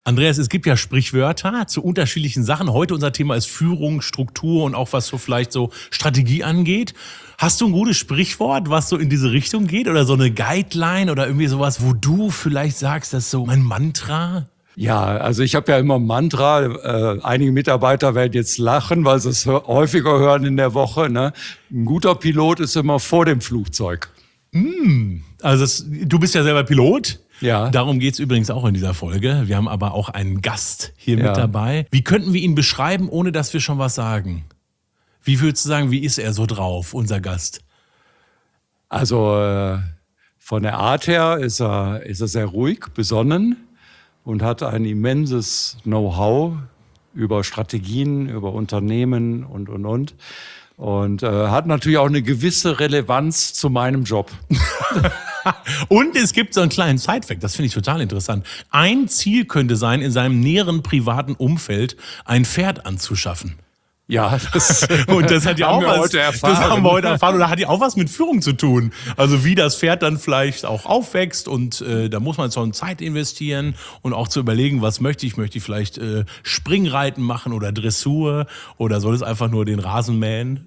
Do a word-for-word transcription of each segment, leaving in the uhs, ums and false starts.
Andreas, es gibt ja Sprichwörter zu unterschiedlichen Sachen. Heute unser Thema ist Führung, Struktur und auch was so vielleicht so Strategie angeht. Hast du ein gutes Sprichwort, was so in diese Richtung geht oder so eine Guideline oder irgendwie sowas, wo du vielleicht sagst, das ist so mein Mantra? Ja, also ich habe ja immer ein Mantra. Äh, einige Mitarbeiter werden jetzt lachen, weil sie es häufiger hören in der Woche. Ne? Ein guter Pilot ist immer vor dem Flugzeug. Mm, also es, du bist ja selber Pilot. Ja. Darum geht's übrigens auch in dieser Folge. Wir haben aber auch einen Gast hier Ja. mit dabei. Wie könnten wir ihn beschreiben, ohne dass wir schon was sagen? Wie würdest du sagen, wie ist er so drauf, unser Gast? Also äh, von der Art her ist er, ist er sehr ruhig, besonnen und hat ein immenses Know-how über Strategien, über Unternehmen und, und, und. Und äh, hat natürlich auch eine gewisse Relevanz zu meinem Job. Und es gibt so einen kleinen Sidefact, das finde ich total interessant. Ein Ziel könnte sein, in seinem näheren privaten Umfeld ein Pferd anzuschaffen. Ja, das, Und das hat ja haben auch wir was, heute erfahren. das haben wir heute erfahren. Oder hat ja auch was mit Führung zu tun. Also wie das Pferd dann vielleicht auch aufwächst und äh, da muss man schon Zeit investieren und auch zu überlegen, was möchte ich? Möchte ich vielleicht äh, Springreiten machen oder Dressur oder soll es einfach nur den Rasen mähen?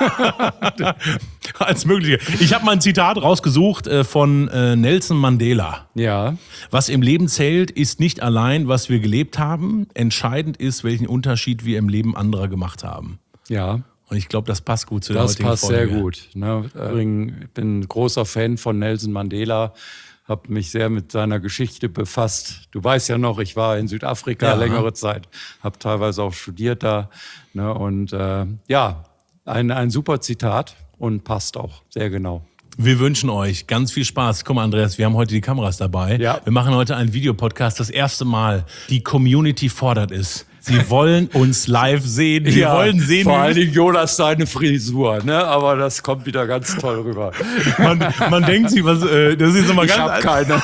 Als Mögliche. Ich habe mal ein Zitat rausgesucht äh, von äh, Nelson Mandela. ja. Was im Leben zählt, ist nicht allein, was wir gelebt haben. Entscheidend ist, welchen Unterschied wir im Leben anderer gemacht haben. Ja, Und ich glaube, das passt gut zu der das heutigen passt Folge. sehr gut. Ne? Übrigens, ich bin ein großer Fan von Nelson Mandela, habe mich sehr mit seiner Geschichte befasst. Du weißt ja noch, ich war in Südafrika Ja. längere Zeit, habe teilweise auch studiert da. Ne? Und äh, ja, ein, ein super Zitat und passt auch sehr genau. Wir wünschen euch ganz viel Spaß. Guck mal, Andreas, wir haben heute die Kameras dabei. Ja. Wir machen heute einen Videopodcast. Das erste Mal. Die Community fordert es. Sie wollen uns live sehen. Sie wollen sehen, vor wie allen Dingen Jonas seine Frisur, ne? Aber das kommt wieder ganz toll rüber. man, man denkt sich, was, äh, das ist jetzt nochmal Ich ganz... habe keine.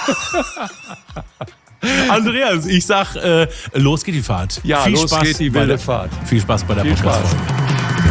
Andreas, ich sag, äh, los geht die Fahrt. Ja, viel los Spaß geht die bei wilde der, Fahrt. Viel Spaß bei der Viel Spaß. Podcast-Folge.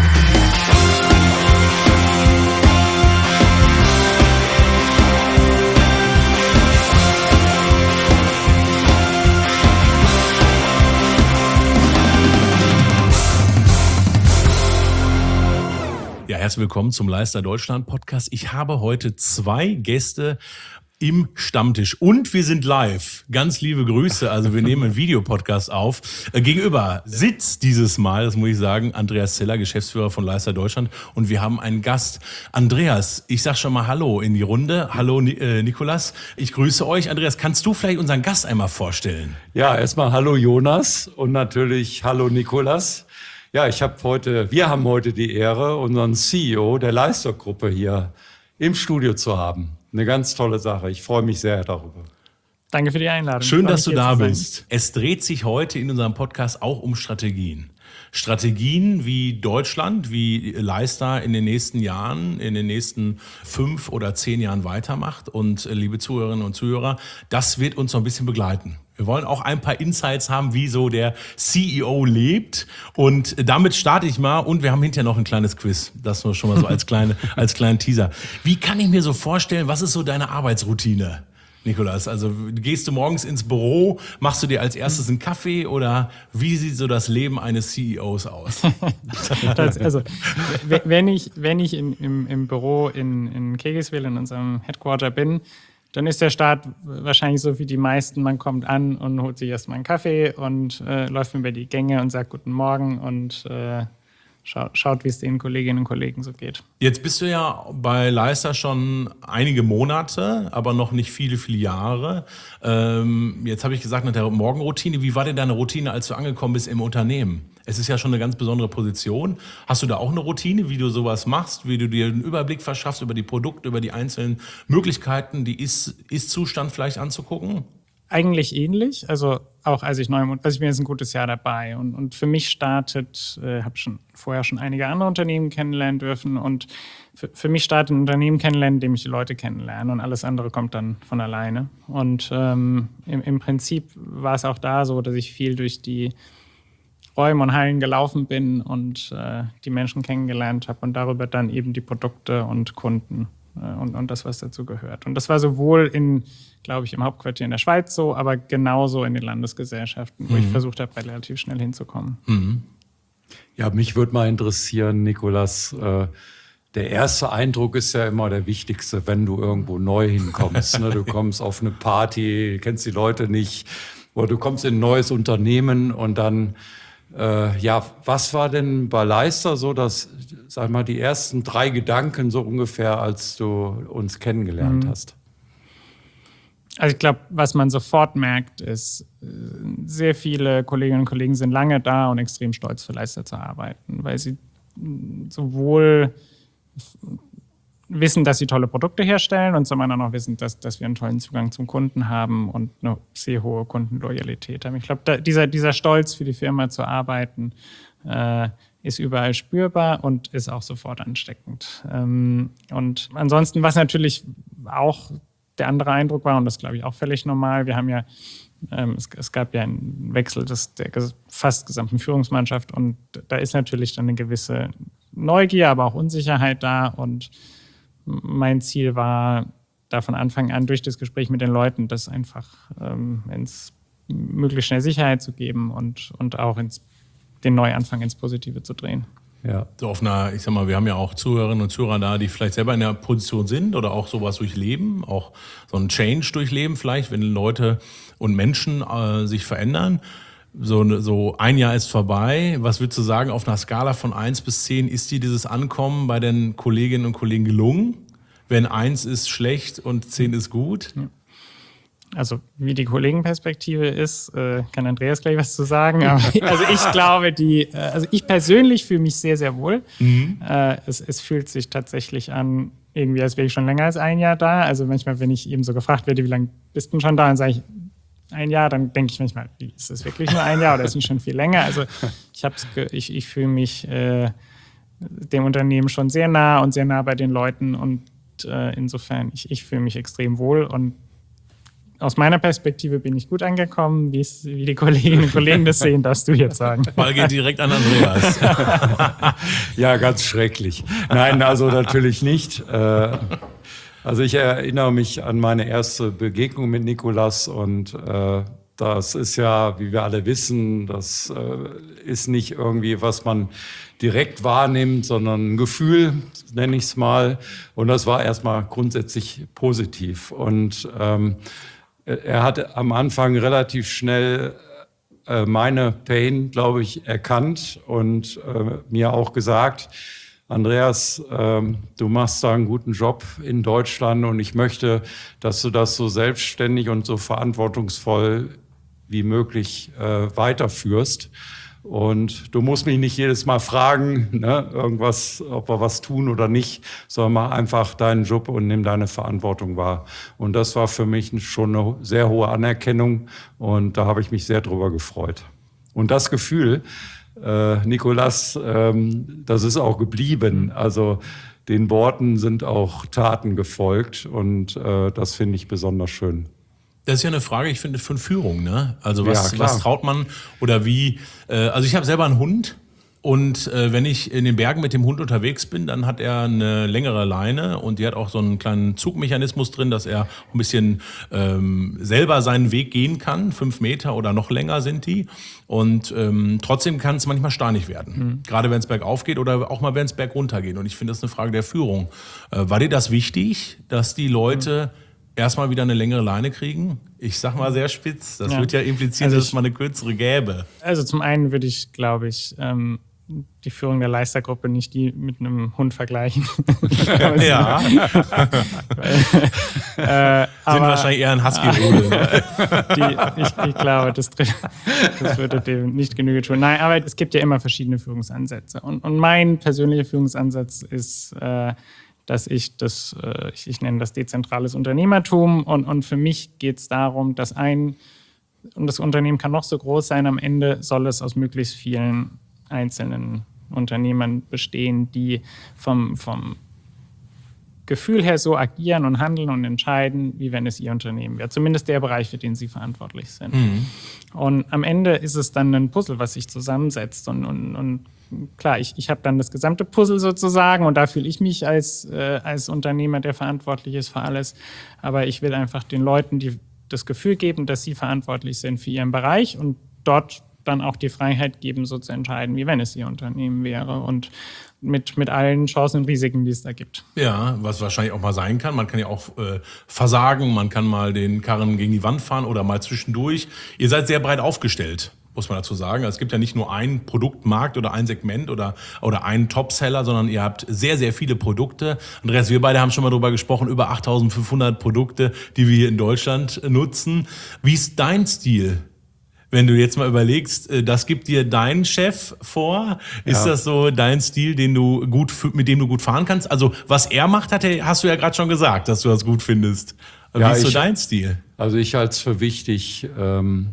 Ja, herzlich willkommen zum Leister Deutschland Podcast. Ich habe heute zwei Gäste im Stammtisch und wir sind live. Ganz liebe Grüße. Also wir nehmen einen Videopodcast auf. Äh, gegenüber sitzt dieses Mal, das muss ich sagen, Andreas Zeller, Geschäftsführer von Leister Deutschland. Und wir haben einen Gast. Andreas, ich sag schon mal Hallo in die Runde. Hallo Ni- äh, Nikolas. Ich grüße euch. Andreas, kannst du vielleicht unseren Gast einmal vorstellen? Ja, erstmal hallo Jonas und natürlich hallo Nikolas. Ja, ich habe heute, wir haben heute die Ehre, unseren C E O der Leister-Gruppe hier im Studio zu haben. Eine ganz tolle Sache. Ich freue mich sehr darüber. Danke für die Einladung. Schön, Ich freue dass du mich, hier da zu sein. bist. Es dreht sich heute in unserem Podcast auch um Strategien. Strategien, wie Deutschland, wie Leister in den nächsten Jahren, in den nächsten fünf oder zehn Jahren weitermacht. Und äh, liebe Zuhörerinnen und Zuhörer, das wird uns so ein bisschen begleiten. Wir wollen auch ein paar Insights haben, wie so der C E O lebt. Und damit starte ich mal. Und wir haben hinterher noch ein kleines Quiz. Das nur schon mal so als, kleine, als kleinen Teaser. Wie kann ich mir so vorstellen, was ist so deine Arbeitsroutine, Nikolas? Also gehst du morgens ins Büro, machst du dir als erstes einen Kaffee oder wie sieht so das Leben eines C E Os aus? Das, also, w- wenn ich, wenn ich in, im, im Büro in, in Kegeswil, in unserem Headquarter bin, dann ist der Start wahrscheinlich so wie die meisten. Man kommt an und holt sich erstmal einen Kaffee und äh, läuft über die Gänge und sagt Guten Morgen und äh, schau, schaut, wie es den Kolleginnen und Kollegen so geht. Jetzt bist du ja bei Leister schon einige Monate, aber noch nicht viele, viele Jahre. Ähm, jetzt habe ich gesagt, nach der Morgenroutine, wie war denn deine Routine, als du angekommen bist im Unternehmen? Es ist ja schon eine ganz besondere Position. Hast du da auch eine Routine, wie du sowas machst, wie du dir einen Überblick verschaffst über die Produkte, über die einzelnen Möglichkeiten, die Ist- Ist-Zustand vielleicht anzugucken? Eigentlich ähnlich, also auch als ich neu, also ich bin jetzt ein gutes Jahr dabei und, und für mich startet, äh, habe schon vorher schon einige andere Unternehmen kennenlernen dürfen und für, für mich startet ein Unternehmen kennenlernen, indem ich die Leute kennenlerne und alles andere kommt dann von alleine. Und ähm, im, im Prinzip war es auch da so, dass ich viel durch die Räume und Hallen gelaufen bin und äh, die Menschen kennengelernt habe und darüber dann eben die Produkte und Kunden äh, und, und das, was dazu gehört. Und das war sowohl in, glaube ich, im Hauptquartier in der Schweiz so, aber genauso in den Landesgesellschaften, wo mhm. ich versucht habe, relativ schnell hinzukommen. Mhm. Ja, mich würde mal interessieren, Nicolas, äh, der erste Eindruck ist ja immer der wichtigste, wenn du irgendwo neu hinkommst. Ne? Du kommst auf eine Party, kennst die Leute nicht, oder du kommst in ein neues Unternehmen und dann, äh, ja, was war denn bei Leicester so, dass, sag mal, die ersten drei Gedanken so ungefähr, als du uns kennengelernt mhm. hast? Also ich glaube, was man sofort merkt, ist, sehr viele Kolleginnen und Kollegen sind lange da und extrem stolz für Leicester zu arbeiten, weil sie sowohl wissen, dass sie tolle Produkte herstellen und zum anderen auch wissen, dass, dass wir einen tollen Zugang zum Kunden haben und eine sehr hohe Kundenloyalität haben. Ich glaube, dieser, dieser Stolz für die Firma zu arbeiten, äh, ist überall spürbar und ist auch sofort ansteckend. Ähm, und ansonsten, was natürlich auch der andere Eindruck war, und das glaube ich auch völlig normal, wir haben ja, ähm, es, es gab ja einen Wechsel des, der fast gesamten Führungsmannschaft und da ist natürlich dann eine gewisse Neugier, aber auch Unsicherheit da und mein Ziel war, da von Anfang an durch das Gespräch mit den Leuten, das einfach ähm, ins möglichst schnell Sicherheit zu geben und, und auch ins, den Neuanfang ins Positive zu drehen. Ja. So auf einer, ich sag mal, wir haben ja auch Zuhörerinnen und Zuhörer da, die vielleicht selber in der Position sind oder auch sowas durchleben, auch so einen Change durchleben vielleicht, wenn Leute und Menschen äh, sich verändern. So, so ein Jahr ist vorbei. Was würdest du sagen, auf einer Skala von eins bis zehn, ist dir dieses Ankommen bei den Kolleginnen und Kollegen gelungen? Wenn eins ist schlecht und zehn ist gut? Also wie die Kollegenperspektive ist, äh, kann Andreas gleich was zu sagen. Aber also ich glaube, die, äh, also ich persönlich fühle mich sehr, sehr wohl. Mhm. Äh, es, es fühlt sich tatsächlich an, irgendwie, als wäre ich schon länger als ein Jahr da. Also manchmal, wenn ich eben so gefragt werde, wie lange bist du schon da, dann sage ich, ein Jahr, dann denke ich manchmal, ist das wirklich nur ein Jahr oder ist nicht schon viel länger? Also ich, hab's ge- ich, ich fühle mich äh, dem Unternehmen schon sehr nah und sehr nah bei den Leuten und äh, insofern, ich, ich fühle mich extrem wohl und aus meiner Perspektive bin ich gut angekommen. Wie's, wie die Kolleginnen und Kollegen das sehen, darfst du jetzt sagen. Ball geht direkt an Andreas. Ja, ganz schrecklich. Nein, also natürlich nicht. Äh, Also ich erinnere mich an meine erste Begegnung mit Nicolas und äh, das ist ja, wie wir alle wissen, das äh, ist nicht irgendwie, was man direkt wahrnimmt, sondern ein Gefühl, nenne ich es mal. Und das war erstmal grundsätzlich positiv. Und ähm, er hat am Anfang relativ schnell äh, meine Pain, glaube ich, erkannt und äh, mir auch gesagt, Andreas, ähm, du machst da einen guten Job in Deutschland und ich möchte, dass du das so selbstständig und so verantwortungsvoll wie möglich äh, weiterführst. Und du musst mich nicht jedes Mal fragen, ne, irgendwas, ob wir was tun oder nicht, sondern mach einfach deinen Job und nimm deine Verantwortung wahr. Und das war für mich schon eine sehr hohe Anerkennung und da habe ich mich sehr drüber gefreut. Und das Gefühl, Äh, Nicolas, ähm, das ist auch geblieben. Also den Worten sind auch Taten gefolgt und äh, das finde ich besonders schön. Das ist ja eine Frage, ich finde, von Führung, ne? Also was, Ja, was traut man oder wie? Äh, also ich habe selber einen Hund. Und äh, wenn ich in den Bergen mit dem Hund unterwegs bin, dann hat er eine längere Leine und die hat auch so einen kleinen Zugmechanismus drin, dass er ein bisschen ähm, selber seinen Weg gehen kann. Fünf Meter oder noch länger sind die. Und ähm, trotzdem kann es manchmal steinig werden. Mhm. Gerade wenn es bergauf geht oder auch mal, wenn es bergunter geht. Und ich finde, das ist eine Frage der Führung. Äh, war dir das wichtig, dass die Leute mhm. erstmal wieder eine längere Leine kriegen? Ich sag mal sehr spitz. Das ja. wird ja implizieren, also dass es mal eine kürzere gäbe. Also zum einen würde ich, glaube ich, ähm die Führung der Leicester-Gruppe nicht die mit einem Hund vergleichen. Ja. Weil, äh, Sind aber, wahrscheinlich eher ein Husky-Rudel. ich, ich glaube, das, das würde dem nicht Genüge tun. Nein, aber es gibt ja immer verschiedene Führungsansätze. Und, und mein persönlicher Führungsansatz ist, äh, dass ich das, äh, ich, ich nenne das dezentrales Unternehmertum. Und, und für mich geht es darum, dass ein, und das Unternehmen kann noch so groß sein, am Ende soll es aus möglichst vielen einzelnen Unternehmern bestehen, die vom, vom Gefühl her so agieren und handeln und entscheiden, wie wenn es ihr Unternehmen wäre. Zumindest der Bereich, für den sie verantwortlich sind. Mhm. Und am Ende ist es dann ein Puzzle, was sich zusammensetzt. Und, und, und klar, ich, ich habe dann das gesamte Puzzle sozusagen und da fühle ich mich als, äh, als Unternehmer, der verantwortlich ist für alles. Aber ich will einfach den Leuten die, das Gefühl geben, dass sie verantwortlich sind für ihren Bereich und dort dann auch die Freiheit geben, so zu entscheiden, wie wenn es ihr Unternehmen wäre. Und mit, mit allen Chancen und Risiken, die es da gibt. Ja, was wahrscheinlich auch mal sein kann. Man kann ja auch äh, versagen, man kann mal den Karren gegen die Wand fahren oder mal zwischendurch. Ihr seid sehr breit aufgestellt, muss man dazu sagen. Es gibt ja nicht nur einen Produktmarkt oder ein Segment oder, oder einen Topseller, sondern ihr habt sehr, sehr viele Produkte. Andreas, wir beide haben schon mal darüber gesprochen, über achttausendfünfhundert Produkte, die wir hier in Deutschland nutzen. Wie ist dein Stil? Wenn du jetzt mal überlegst, das gibt dir dein Chef vor, ist ja. das so dein Stil, den du gut, mit dem du gut fahren kannst? Also was er macht, hat er, hast du ja gerade schon gesagt, dass du das gut findest. Ja, Wie ist so ich, dein Stil? Also ich halte es für wichtig, ähm,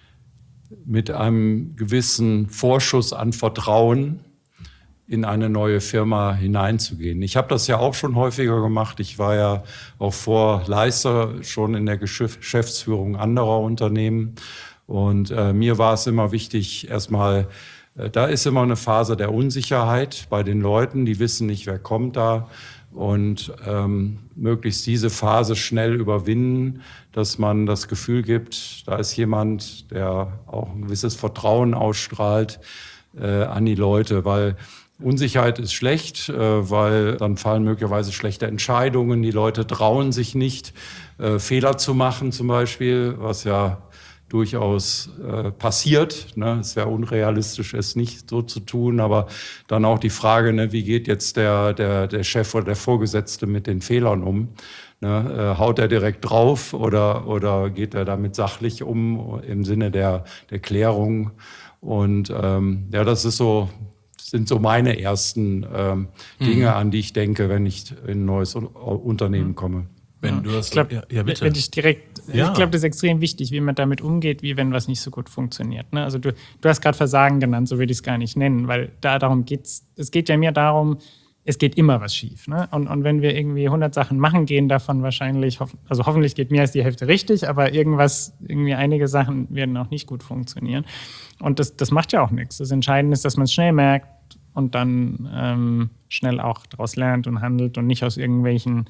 mit einem gewissen Vorschuss an Vertrauen in eine neue Firma hineinzugehen. Ich habe das ja auch schon häufiger gemacht. Ich war ja auch vor Leister schon in der Geschäftsführung anderer Unternehmen. Und äh, mir war es immer wichtig, erstmal, äh, da ist immer eine Phase der Unsicherheit bei den Leuten, die wissen nicht, wer kommt da. Und ähm, möglichst diese Phase schnell überwinden, dass man das Gefühl gibt, da ist jemand, der auch ein gewisses Vertrauen ausstrahlt äh, an die Leute. Weil Unsicherheit ist schlecht, äh, weil dann fallen möglicherweise schlechte Entscheidungen. Die Leute trauen sich nicht, äh, Fehler zu machen zum Beispiel, was ja durchaus äh, passiert. Ne? Es wäre unrealistisch, es nicht so zu tun. Aber dann auch die Frage, ne, wie geht jetzt der, der, der Chef oder der Vorgesetzte mit den Fehlern um? Ne? Äh, haut er direkt drauf oder, oder geht er damit sachlich um im Sinne der, der Klärung? Und ähm, ja, das ist so, sind so meine ersten ähm, Dinge, mhm. an die ich denke, wenn ich in ein neues Unternehmen komme. Wenn du das, ich glaube, ja, ja, bitte. Wenn ich direkt, ja. ich glaube, das ist extrem wichtig, wie man damit umgeht, wie wenn was nicht so gut funktioniert. Ne? Also du, du hast gerade Versagen genannt, so würde ich es gar nicht nennen, weil da darum geht's. Es geht ja mehr darum, es geht immer was schief. Ne? Und, und wenn wir irgendwie hundert Sachen machen, gehen davon wahrscheinlich, also hoffentlich geht mehr als die Hälfte richtig, aber irgendwas, irgendwie einige Sachen werden auch nicht gut funktionieren. Und das, das macht ja auch nichts. Das Entscheidende ist, dass man es schnell merkt und dann ähm, schnell auch daraus lernt und handelt und nicht aus irgendwelchen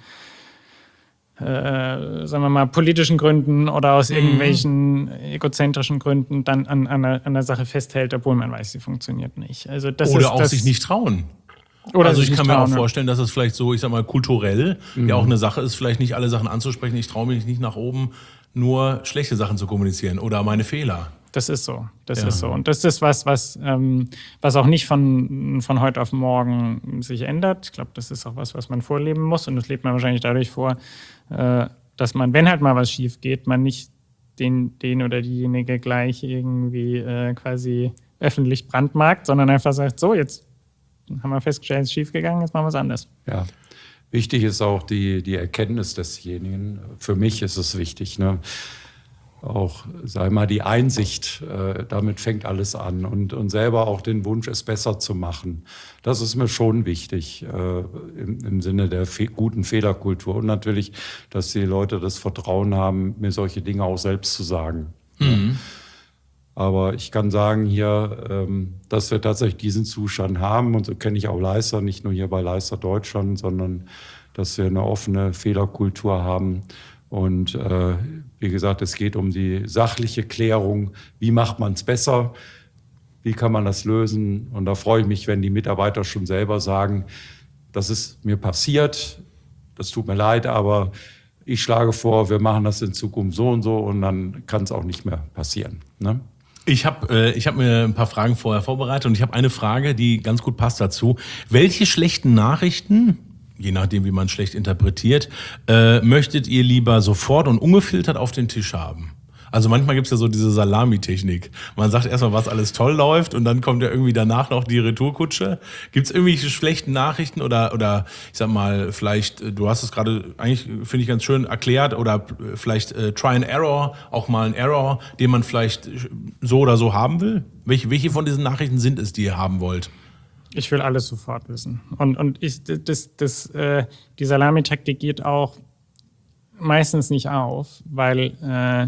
Äh, sagen wir mal, politischen Gründen oder aus irgendwelchen mhm. egozentrischen Gründen dann an, an, einer, an einer Sache festhält, obwohl man weiß, sie funktioniert nicht. Also das oder ist, auch das, sich nicht trauen. Oder also ich kann mir trauen, auch vorstellen, dass es vielleicht so, ich sag mal, kulturell mhm. ja auch eine Sache ist, vielleicht nicht alle Sachen anzusprechen. Ich traue mich nicht nach oben, nur schlechte Sachen zu kommunizieren oder meine Fehler. Das ist so, das ja. ist so. Und das ist was, was, ähm, was auch nicht von, von heute auf morgen sich ändert. Ich glaube, das ist auch was, was man vorleben muss. Und das lebt man wahrscheinlich dadurch vor, äh, dass man, wenn halt mal was schief geht, man nicht den, den oder diejenige gleich irgendwie äh, quasi öffentlich brandmarkt, sondern einfach sagt, so, jetzt haben wir festgestellt, es ist schief gegangen, jetzt machen wir es anders. Ja. Wichtig ist auch die, die Erkenntnis desjenigen. Für mich ist es wichtig, ne? Auch, sag mal, die Einsicht, äh, damit fängt alles an. Und, und selber auch den Wunsch, es besser zu machen. Das ist mir schon wichtig, äh, im, im Sinne der fe- guten Fehlerkultur. Und natürlich, dass die Leute das Vertrauen haben, mir solche Dinge auch selbst zu sagen. Mhm. Aber ich kann sagen hier, ähm, dass wir tatsächlich diesen Zustand haben. Und so kenne ich auch Leister, nicht nur hier bei Leister Deutschland, sondern dass wir eine offene Fehlerkultur haben. Und äh, wie gesagt, es geht um die sachliche Klärung. Wie macht man es besser? Wie kann man das lösen? Und da freue ich mich, wenn die Mitarbeiter schon selber sagen, das ist mir passiert, das tut mir leid, aber ich schlage vor, wir machen das in Zukunft so und so und dann kann es auch nicht mehr passieren. Ne? Ich habe äh, ich hab mir ein paar Fragen vorher vorbereitet und ich habe eine Frage, die ganz gut passt dazu. Welche schlechten Nachrichten, je nachdem, wie man schlecht interpretiert, äh, möchtet ihr lieber sofort und ungefiltert auf den Tisch haben? Also manchmal gibt's ja so diese Salami-Technik. Man sagt erstmal, was alles toll läuft und dann kommt ja irgendwie danach noch die Retourkutsche. Gibt's irgendwelche schlechten Nachrichten oder, oder ich sag mal, vielleicht, du hast es gerade eigentlich, finde ich, ganz schön erklärt oder vielleicht äh, Try and Error, auch mal ein Error, den man vielleicht so oder so haben will? Welche, welche von diesen Nachrichten sind es, die ihr haben wollt? Ich will alles sofort wissen. Und, und ich, das, das, äh, die Salamitaktik geht auch meistens nicht auf, weil äh,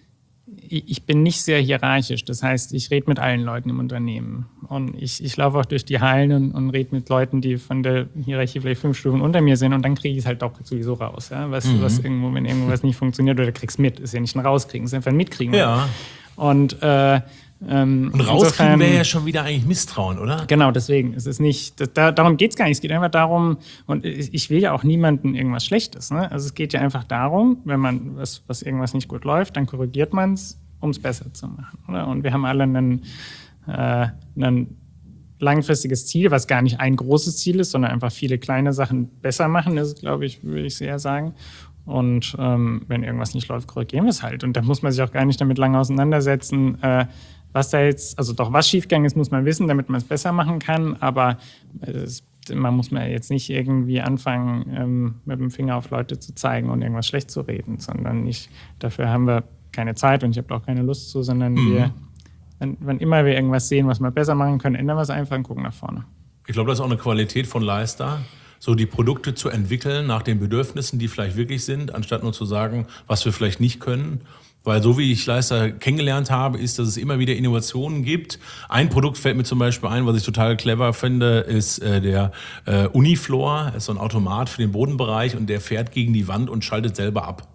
ich bin nicht sehr hierarchisch. Das heißt, ich rede mit allen Leuten im Unternehmen. Und ich, ich laufe auch durch die Hallen und, und rede mit Leuten, die von der Hierarchie vielleicht fünf Stufen unter mir sind. Und dann kriege ich es halt auch sowieso raus. Ja? Was, mhm. was irgendwo, wenn irgendwas nicht funktioniert, oder kriegst mit. Ist ja nicht ein Rauskriegen, ist einfach ein Mitkriegen. Ja. Und äh, Ähm, und rauskriegen wäre ja schon wieder eigentlich Misstrauen, oder? Genau, deswegen. Es ist nicht, das, da, darum geht es gar nicht. Es geht einfach darum, und ich will ja auch niemandem irgendwas Schlechtes. Ne? Also es geht ja einfach darum, wenn man was, was irgendwas nicht gut läuft, dann korrigiert man es, um es besser zu machen. Oder? Und wir haben alle einen, äh, ein langfristiges Ziel, was gar nicht ein großes Ziel ist, sondern einfach viele kleine Sachen besser machen, ist, glaube ich, würde ich sehr sagen. Und ähm, wenn irgendwas nicht läuft, korrigieren wir es halt. Und da muss man sich auch gar nicht damit lange auseinandersetzen, äh, was da jetzt, also doch was schiefgegangen ist, muss man wissen, damit man es besser machen kann. Aber es, man muss man jetzt nicht irgendwie anfangen, ähm, mit dem Finger auf Leute zu zeigen und irgendwas schlecht zu reden, sondern nicht, dafür haben wir keine Zeit und ich habe auch keine Lust zu, sondern mhm. wir, wenn, wenn immer wir irgendwas sehen, was wir besser machen können, ändern wir es einfach und gucken nach vorne. Ich glaube, das ist auch eine Qualität von Leister, so die Produkte zu entwickeln nach den Bedürfnissen, die vielleicht wirklich sind, anstatt nur zu sagen, was wir vielleicht nicht können. Weil so wie ich Leister kennengelernt habe, ist, dass es immer wieder Innovationen gibt. Ein Produkt fällt mir zum Beispiel ein, was ich total clever finde, ist äh, der äh, Uniflor. Das ist so ein Automat für den Bodenbereich und der fährt gegen die Wand und schaltet selber ab.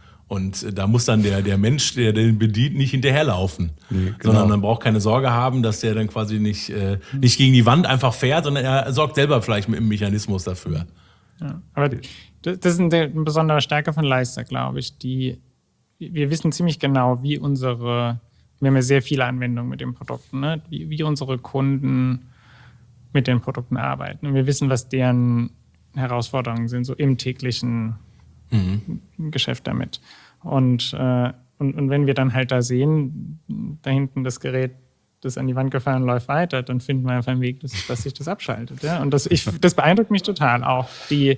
Und äh, da muss dann der, der Mensch, der den bedient, nicht hinterherlaufen. Nee, genau. Sondern man braucht keine Sorge haben, dass der dann quasi nicht, äh, nicht gegen die Wand einfach fährt, sondern er sorgt selber vielleicht mit dem Mechanismus dafür. Ja, aber das ist eine, eine besondere Stärke von Leister, glaube ich, die wir wissen ziemlich genau, wie unsere, wir haben ja sehr viele Anwendungen mit den Produkten, ne? wie, wie unsere Kunden mit den Produkten arbeiten. Und wir wissen, was deren Herausforderungen sind, so im täglichen mhm. Geschäft damit. Und, äh, und, und wenn wir dann halt da sehen, da hinten das Gerät, das an die Wand gefahren läuft weiter, dann finden wir einfach einen Weg, dass, dass sich das abschaltet. Ja? Und das, ich, das beeindruckt mich total auch, die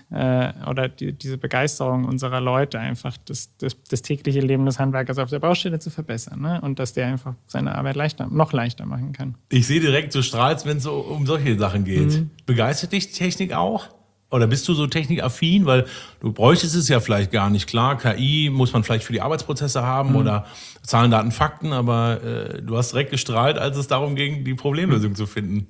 oder die, diese Begeisterung unserer Leute, einfach das, das, das tägliche Leben des Handwerkers auf der Baustelle zu verbessern, ne? Und dass der einfach seine Arbeit leichter, noch leichter machen kann. Ich sehe direkt, du strahlst, wenn es so um solche Sachen geht. Mhm. Begeistert dich Technik auch? Oder bist du so technikaffin? Weil du bräuchtest es ja vielleicht gar nicht. Klar, K I muss man vielleicht für die Arbeitsprozesse haben mhm. oder Zahlen, Daten, Fakten, aber äh, du hast direkt gestrahlt, als es darum ging, die Problemlösung mhm. zu finden.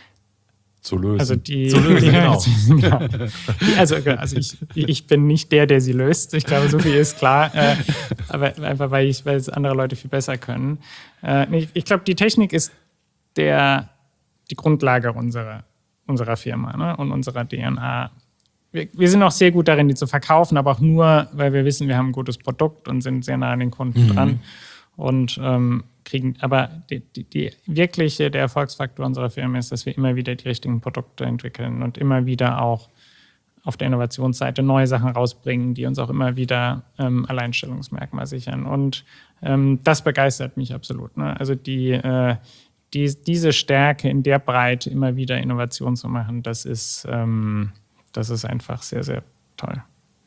Zu lösen. Also, die, zu lösen, die, genau. genau. Die, also, also ich, ich bin nicht der, der sie löst. Ich glaube, so viel ist klar. Äh, aber einfach, weil, ich, weil es andere Leute viel besser können. Äh, ich ich glaube, die Technik ist der, die Grundlage unserer, unserer Firma, ne? Und unserer D N A. Wir, wir sind auch sehr gut darin, die zu verkaufen, aber auch nur, weil wir wissen, wir haben ein gutes Produkt und sind sehr nah an den Kunden mhm. dran. Und ähm, kriegen, aber die, die, die wirkliche, der Erfolgsfaktor unserer Firma ist, dass wir immer wieder die richtigen Produkte entwickeln und immer wieder auch auf der Innovationsseite neue Sachen rausbringen, die uns auch immer wieder ähm, Alleinstellungsmerkmal sichern. Und ähm, das begeistert mich absolut. Ne? Also die, äh, die, diese Stärke in der Breite immer wieder Innovation zu machen, das ist, ähm, das ist einfach sehr, sehr toll.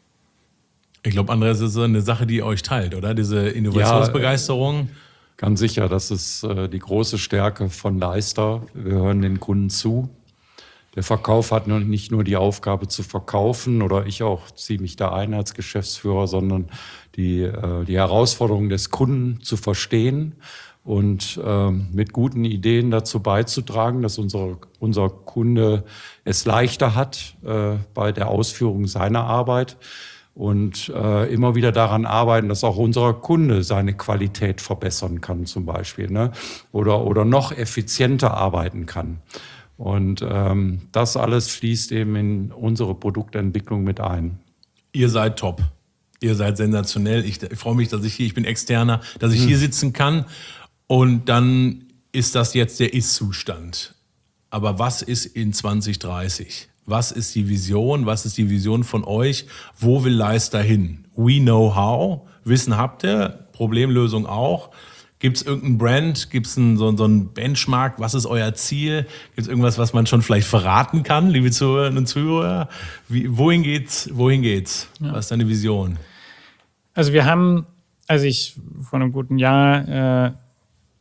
Ich glaube, Andreas, das ist eine Sache, die ihr euch teilt, oder? Diese Innovationsbegeisterung. Ja, ganz sicher, das ist äh, die große Stärke von Leister. Wir hören den Kunden zu. Der Verkauf hat nicht nur die Aufgabe zu verkaufen, oder ich auch ziehe mich da ein als Geschäftsführer, sondern die, äh, die Herausforderung des Kunden zu verstehen und äh, mit guten Ideen dazu beizutragen, dass unsere, unser Kunde es leichter hat äh, bei der Ausführung seiner Arbeit. Und äh, immer wieder daran arbeiten, dass auch unser Kunde seine Qualität verbessern kann zum Beispiel, ne? oder, oder noch effizienter arbeiten kann. Und ähm, das alles fließt eben in unsere Produktentwicklung mit ein. Ihr seid top. Ihr seid sensationell. Ich, ich freue mich, dass ich hier, ich bin Externer, dass ich hm. hier sitzen kann. Und dann ist das jetzt der Ist-Zustand. Aber was ist in zwanzig dreißig? Was ist die Vision? Was ist die Vision von euch? Wo will Leister hin? We know how. Wissen habt ihr. Problemlösung auch. Gibt es irgendeinen Brand? Gibt es so, so einen Benchmark? Was ist euer Ziel? Gibt es irgendwas, was man schon vielleicht verraten kann, liebe Zuhörerinnen und Zuhörer? Wie, wohin geht's? Wohin geht's? Ja. Was ist deine Vision? Also wir haben, als ich vor einem guten Jahr äh,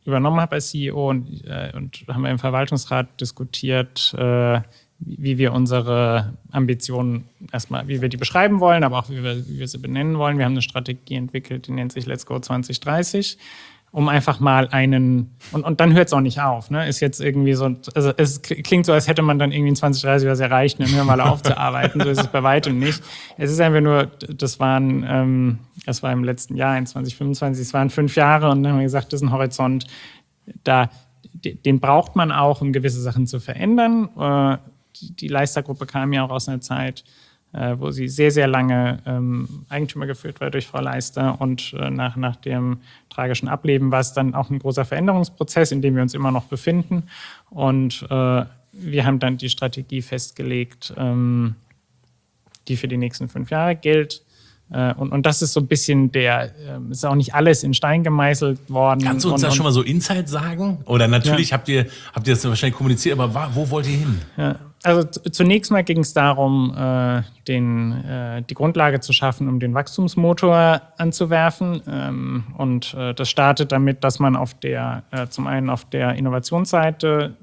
übernommen habe als C E O und, äh, und haben wir im Verwaltungsrat diskutiert, äh, wie wir unsere Ambitionen erstmal, wie wir die beschreiben wollen, aber auch wie wir, wie wir sie benennen wollen. Wir haben eine Strategie entwickelt, die nennt sich Let's Go zwanzig dreißig, um einfach mal einen, und, und dann hört es auch nicht auf, ne? Ist jetzt irgendwie so, also es klingt so, als hätte man dann irgendwie in zwanzig dreißig was erreicht, um mal aufzuarbeiten, so ist es bei weitem nicht. Es ist einfach nur, das waren, ähm, das war im letzten Jahr, in zwanzig fünfundzwanzig, es waren fünf Jahre und dann haben wir gesagt, das ist ein Horizont, da, den braucht man auch, um gewisse Sachen zu verändern. Äh, die, die Leister-Gruppe kam ja auch aus einer Zeit, äh, wo sie sehr, sehr lange ähm, Eigentümer geführt war durch Frau Leister und äh, nach, nach dem tragischen Ableben war es dann auch ein großer Veränderungsprozess, in dem wir uns immer noch befinden und äh, wir haben dann die Strategie festgelegt, ähm, die für die nächsten fünf Jahre gilt. Und, und das ist so ein bisschen der, ist auch nicht alles in Stein gemeißelt worden. Kannst du uns und, da schon mal so Insight sagen? Oder natürlich ja. habt ihr habt ihr das wahrscheinlich kommuniziert, aber wo wollt ihr hin? Ja. Also zunächst mal ging es darum, äh, den, äh, die Grundlage zu schaffen, um den Wachstumsmotor anzuwerfen. Ähm, und äh, das startet damit, dass man auf der, äh, zum einen auf der Innovationsseite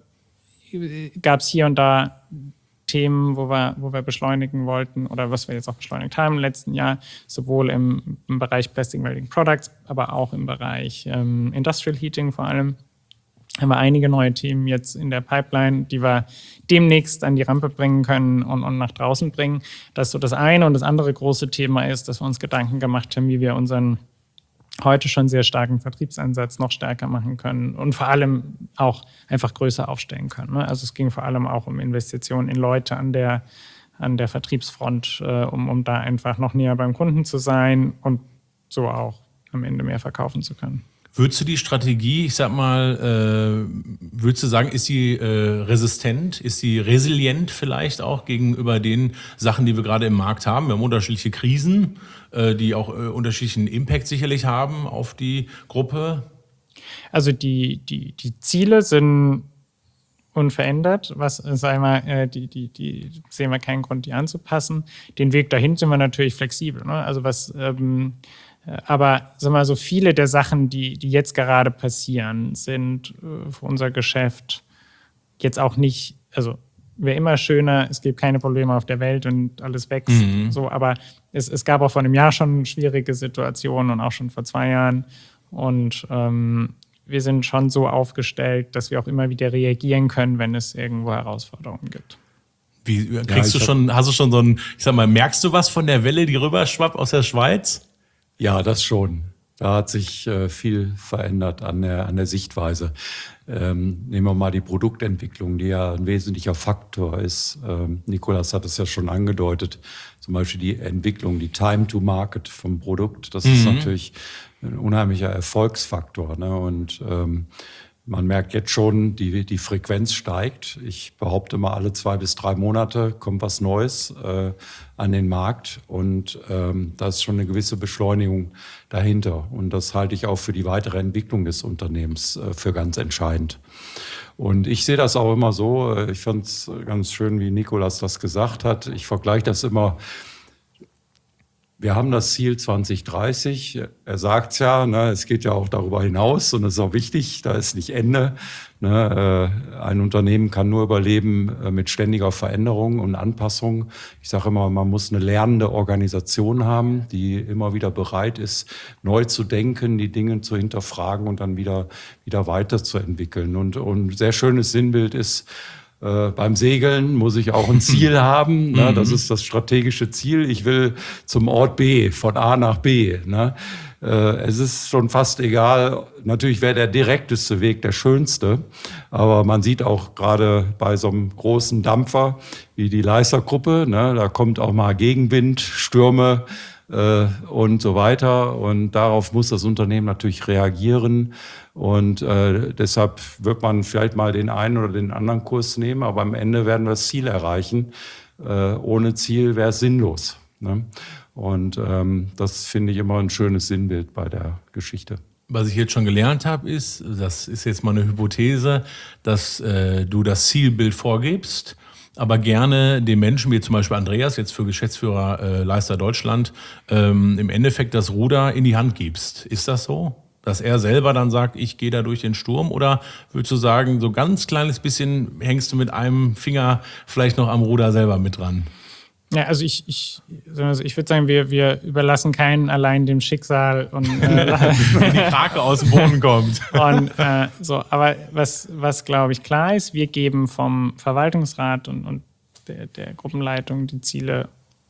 gab es hier und da Themen, wo wir, wo wir beschleunigen wollten oder was wir jetzt auch beschleunigt haben im letzten Jahr, sowohl im, im Bereich Plastic Welding Products, aber auch im Bereich ähm, Industrial Heating vor allem. Haben wir einige neue Themen jetzt in der Pipeline, die wir demnächst an die Rampe bringen können und, und nach draußen bringen. Das ist so das eine. Und das andere große Thema ist, dass wir uns Gedanken gemacht haben, wie wir unseren heute schon sehr starken Vertriebsansatz noch stärker machen können und vor allem auch einfach größer aufstellen können. Also es ging vor allem auch um Investitionen in Leute an der, an der Vertriebsfront, äh, um, um da einfach noch näher beim Kunden zu sein und so auch am Ende mehr verkaufen zu können. Würdest du die Strategie, ich sag mal, äh, würdest du sagen, ist sie äh, resistent, ist sie resilient vielleicht auch gegenüber den Sachen, die wir gerade im Markt haben? Wir haben unterschiedliche Krisen, äh, die auch äh, unterschiedlichen Impact sicherlich haben auf die Gruppe. Also die, die, die Ziele sind unverändert, was sagen wir, äh, die, die, die sehen wir keinen Grund, die anzupassen. Den Weg dahin sind wir natürlich flexibel. Ne? Also was ähm, Aber sag mal, so viele der Sachen, die, die jetzt gerade passieren, sind äh, für unser Geschäft jetzt auch nicht, also wäre immer schöner, es gibt keine Probleme auf der Welt und alles wächst. Mhm. So, aber es, es gab auch vor einem Jahr schon schwierige Situationen und auch schon vor zwei Jahren. Und ähm, wir sind schon so aufgestellt, dass wir auch immer wieder reagieren können, wenn es irgendwo Herausforderungen gibt. Wie kriegst ja, du schon, hast du schon so ein, ich sag mal, merkst du was von der Welle, die rüberschwappt aus der Schweiz? Ja, das schon. Da hat sich äh, viel verändert an der, an der Sichtweise. Ähm, nehmen wir mal die Produktentwicklung, die ja ein wesentlicher Faktor ist. Ähm, Nicolas hat es ja schon angedeutet. Zum Beispiel die Entwicklung, die Time to Market vom Produkt. Das mhm. ist natürlich ein unheimlicher Erfolgsfaktor. Ne? Und ähm, man merkt jetzt schon, die, die Frequenz steigt. Ich behaupte mal, alle zwei bis drei Monate kommt was Neues äh, an den Markt. Und ähm, da ist schon eine gewisse Beschleunigung dahinter. Und das halte ich auch für die weitere Entwicklung des Unternehmens äh, für ganz entscheidend. Und ich sehe das auch immer so. Ich fand es ganz schön, wie Nicolas das gesagt hat. Ich vergleiche das immer. Wir haben das Ziel zwanzig dreißig. Er sagt es ja, ne, es geht ja auch darüber hinaus und das ist auch wichtig, da ist nicht Ende. Ne, äh, ein Unternehmen kann nur überleben äh, mit ständiger Veränderung und Anpassung. Ich sage immer, man muss eine lernende Organisation haben, die immer wieder bereit ist, neu zu denken, die Dinge zu hinterfragen und dann wieder, wieder weiterzuentwickeln. Und, und ein sehr schönes Sinnbild ist, Äh, beim Segeln muss ich auch ein Ziel haben. Ne? Das ist das strategische Ziel. Ich will zum Ort B, von A nach B. Ne? Äh, es ist schon fast egal. Natürlich wäre der direkteste Weg der schönste. Aber man sieht auch gerade bei so einem großen Dampfer wie die Leister-Gruppe, ne? Da kommt auch mal Gegenwind, Stürme äh, und so weiter. Und darauf muss das Unternehmen natürlich reagieren. Und äh, deshalb wird man vielleicht mal den einen oder den anderen Kurs nehmen, aber am Ende werden wir das Ziel erreichen. Äh, ohne Ziel wäre es sinnlos. Ne? Und ähm, das finde ich immer ein schönes Sinnbild bei der Geschichte. Was ich jetzt schon gelernt habe, ist, das ist jetzt mal eine Hypothese, dass äh, du das Zielbild vorgibst, aber gerne den Menschen, wie zum Beispiel Andreas, jetzt für Geschäftsführer äh, Leister Deutschland, ähm, im Endeffekt das Ruder in die Hand gibst. Ist das so? Dass er selber dann sagt, ich gehe da durch den Sturm? Oder würdest du sagen, so ganz kleines bisschen hängst du mit einem Finger vielleicht noch am Ruder selber mit dran? Ja, also ich, ich, also ich würde sagen, wir, wir überlassen keinen allein dem Schicksal und äh, wenn die Krake aus dem Boden kommt. Und äh, so, aber was, was glaube ich klar ist, wir geben vom Verwaltungsrat und, und der, der Gruppenleitung die Ziele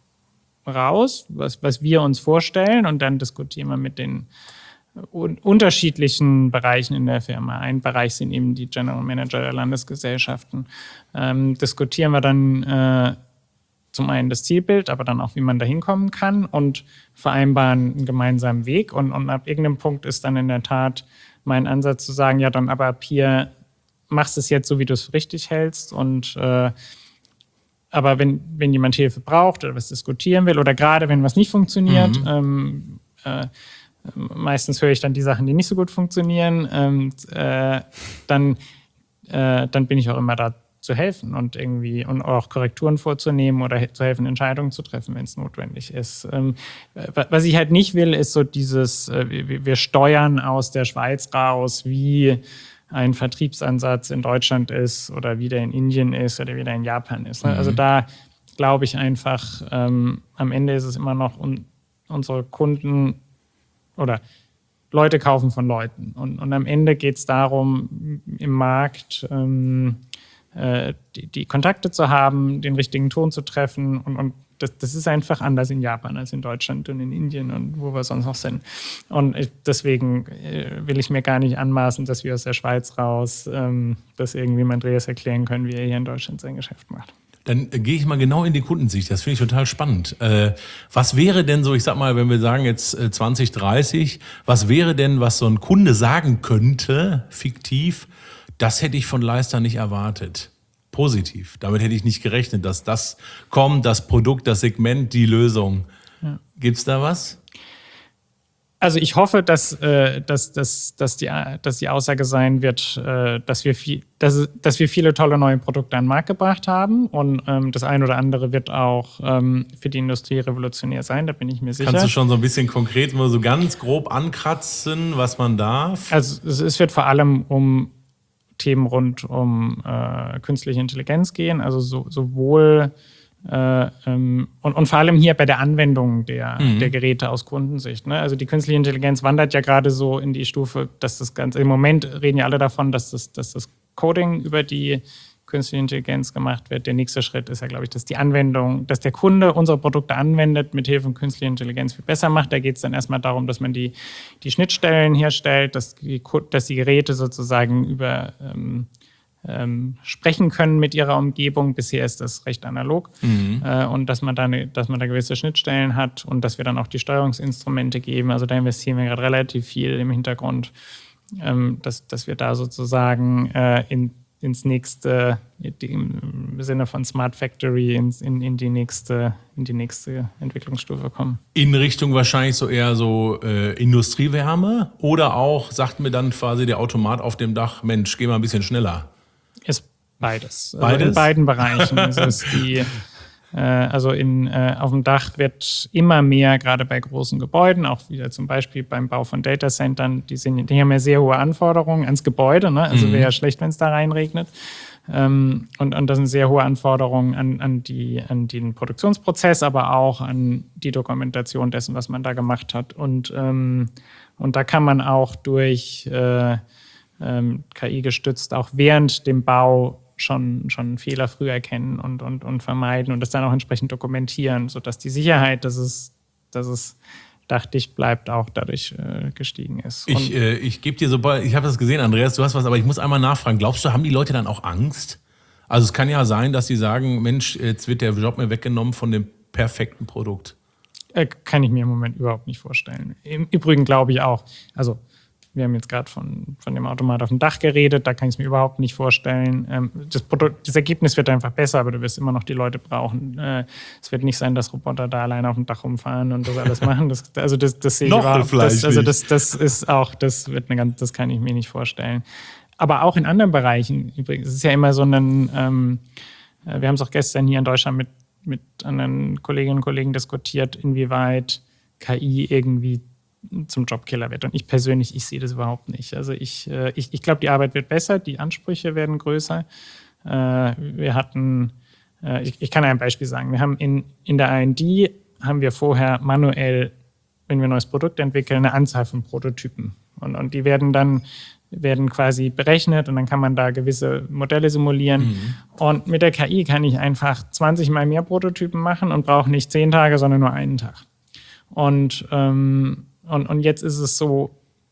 raus, was, was wir uns vorstellen, und dann diskutieren wir mit den un- unterschiedlichen Bereichen in der Firma. Ein Bereich sind eben die General Manager der Landesgesellschaften. Ähm, diskutieren wir dann äh, zum einen das Zielbild, aber dann auch, wie man da hinkommen kann, und vereinbaren einen gemeinsamen Weg. Und, und ab irgendeinem Punkt ist dann in der Tat mein Ansatz zu sagen, ja, dann aber ab hier machst du es jetzt so, wie du es richtig hältst. Und äh, aber wenn, wenn jemand Hilfe braucht oder was diskutieren will oder gerade wenn was nicht funktioniert, mhm. ähm, äh, meistens höre ich dann die Sachen, die nicht so gut funktionieren, ähm, äh, dann, äh, dann bin ich auch immer da zu helfen und irgendwie und auch Korrekturen vorzunehmen oder he- zu helfen, Entscheidungen zu treffen, wenn es notwendig ist. Ähm, was ich halt nicht will, ist so dieses, äh, wir, wir steuern aus der Schweiz raus, wie ein Vertriebsansatz in Deutschland ist oder wie der in Indien ist oder wie der in Japan ist. Ne? Mhm. Also da glaube ich einfach, ähm, am Ende ist es immer noch un- unsere Kunden oder Leute kaufen von Leuten. Und, und am Ende geht es darum, im Markt ähm, Die, die Kontakte zu haben, den richtigen Ton zu treffen. Und, und das, das ist einfach anders in Japan als in Deutschland und in Indien und wo wir sonst noch sind. Und ich, deswegen äh, will ich mir gar nicht anmaßen, dass wir aus der Schweiz raus ähm, das irgendwie Andreas erklären können, wie er hier in Deutschland sein Geschäft macht. Dann äh, gehe ich mal genau in die Kundensicht. Das finde ich total spannend. Äh, was wäre denn so, ich sag mal, wenn wir sagen jetzt äh, zwanzig dreißig, was wäre denn, was so ein Kunde sagen könnte, fiktiv, das hätte ich von Leicester nicht erwartet. Positiv. Damit hätte ich nicht gerechnet, dass das kommt, das Produkt, das Segment, die Lösung. Ja. Gibt es da was? Also ich hoffe, dass, äh, dass, dass, dass, die, dass die Aussage sein wird, äh, dass, wir viel, dass, dass wir viele tolle neue Produkte an den Markt gebracht haben. Und ähm, das eine oder andere wird auch ähm, für die Industrie revolutionär sein, da bin ich mir sicher. Kannst du schon so ein bisschen konkret mal so ganz grob ankratzen, was man darf? Also es, es wird vor allem um Themen rund um äh, künstliche Intelligenz gehen, also so, sowohl äh, ähm, und, und vor allem hier bei der Anwendung der, mhm. der Geräte aus Kundensicht. Ne? Also die künstliche Intelligenz wandert ja gerade so in die Stufe, dass das Ganze, im Moment reden ja alle davon, dass das, dass das Coding über die künstliche Intelligenz gemacht wird. Der nächste Schritt ist ja, glaube ich, dass die Anwendung, dass der Kunde unsere Produkte anwendet, mit Hilfe von künstlicher Intelligenz viel besser macht. Da geht es dann erstmal darum, dass man die, die Schnittstellen herstellt, dass die, dass die Geräte sozusagen über ähm, ähm, sprechen können mit ihrer Umgebung. Bisher ist das recht analog. Mhm. Äh, und dass man, da eine, dass man da gewisse Schnittstellen hat und dass wir dann auch die Steuerungsinstrumente geben. Also da investieren wir gerade relativ viel im Hintergrund, ähm, dass, dass wir da sozusagen äh, in ins nächste, im Sinne von Smart Factory, ins, in, in, die nächste, in die nächste Entwicklungsstufe kommen. In Richtung wahrscheinlich so eher so äh, Industriewärme oder auch, sagt mir dann quasi der Automat auf dem Dach, Mensch, geh mal ein bisschen schneller. Ist beides. Beides? Also in beiden Bereichen. Es ist die, äh, also in, äh, auf dem Dach wird immer mehr, gerade bei großen Gebäuden, auch wieder zum Beispiel beim Bau von Datacentern, die, sind, die haben ja sehr hohe Anforderungen ans Gebäude. Ne? Also mhm. wäre ja schlecht, wenn es da reinregnet. Ähm, und, und das sind sehr hohe Anforderungen an, an, die, an den Produktionsprozess, aber auch an die Dokumentation dessen, was man da gemacht hat. Und, ähm, und da kann man auch durch äh, ähm, K I gestützt auch während dem Bau schon, schon Fehler früh erkennen und, und, und vermeiden und das dann auch entsprechend dokumentieren, sodass die Sicherheit, dass es, dass es dachdicht bleibt, auch dadurch äh, gestiegen ist. Und ich äh, ich gebe dir so, ich habe das gesehen, Andreas, du hast was, aber ich muss einmal nachfragen. Glaubst du, haben die Leute dann auch Angst? Also es kann ja sein, dass sie sagen, Mensch, jetzt wird der Job mir weggenommen von dem perfekten Produkt. Äh, kann ich mir im Moment überhaupt nicht vorstellen. Im Übrigen glaube ich auch, also wir haben jetzt gerade von, von dem Automat auf dem Dach geredet, da kann ich es mir überhaupt nicht vorstellen. Ähm, das, Produkt, das Ergebnis wird einfach besser, aber du wirst immer noch die Leute brauchen. Äh, es wird nicht sein, dass Roboter da alleine auf dem Dach rumfahren und das alles machen. Das, also das, das sehe ich überhaupt. Das, also das, das ist auch, das wird eine ganz, das kann ich mir nicht vorstellen. Aber auch in anderen Bereichen übrigens. Es ist ja immer so ein, ähm, wir haben es auch gestern hier in Deutschland mit, mit anderen Kolleginnen und Kollegen diskutiert, inwieweit K I irgendwie zum Jobkiller wird. Und ich persönlich, ich sehe das überhaupt nicht. Also ich, äh, ich, ich glaube, die Arbeit wird besser, die Ansprüche werden größer. Äh, wir hatten, äh, ich, ich kann ein Beispiel sagen, wir haben in, in der R und D haben wir vorher manuell, wenn wir ein neues Produkt entwickeln, eine Anzahl von Prototypen. Und, und die werden dann werden quasi berechnet und dann kann man da gewisse Modelle simulieren. Mhm. Und mit der K I kann ich einfach zwanzig Mal mehr Prototypen machen und brauche nicht zehn Tage, sondern nur einen Tag. Und, ähm, und, und jetzt ist es so,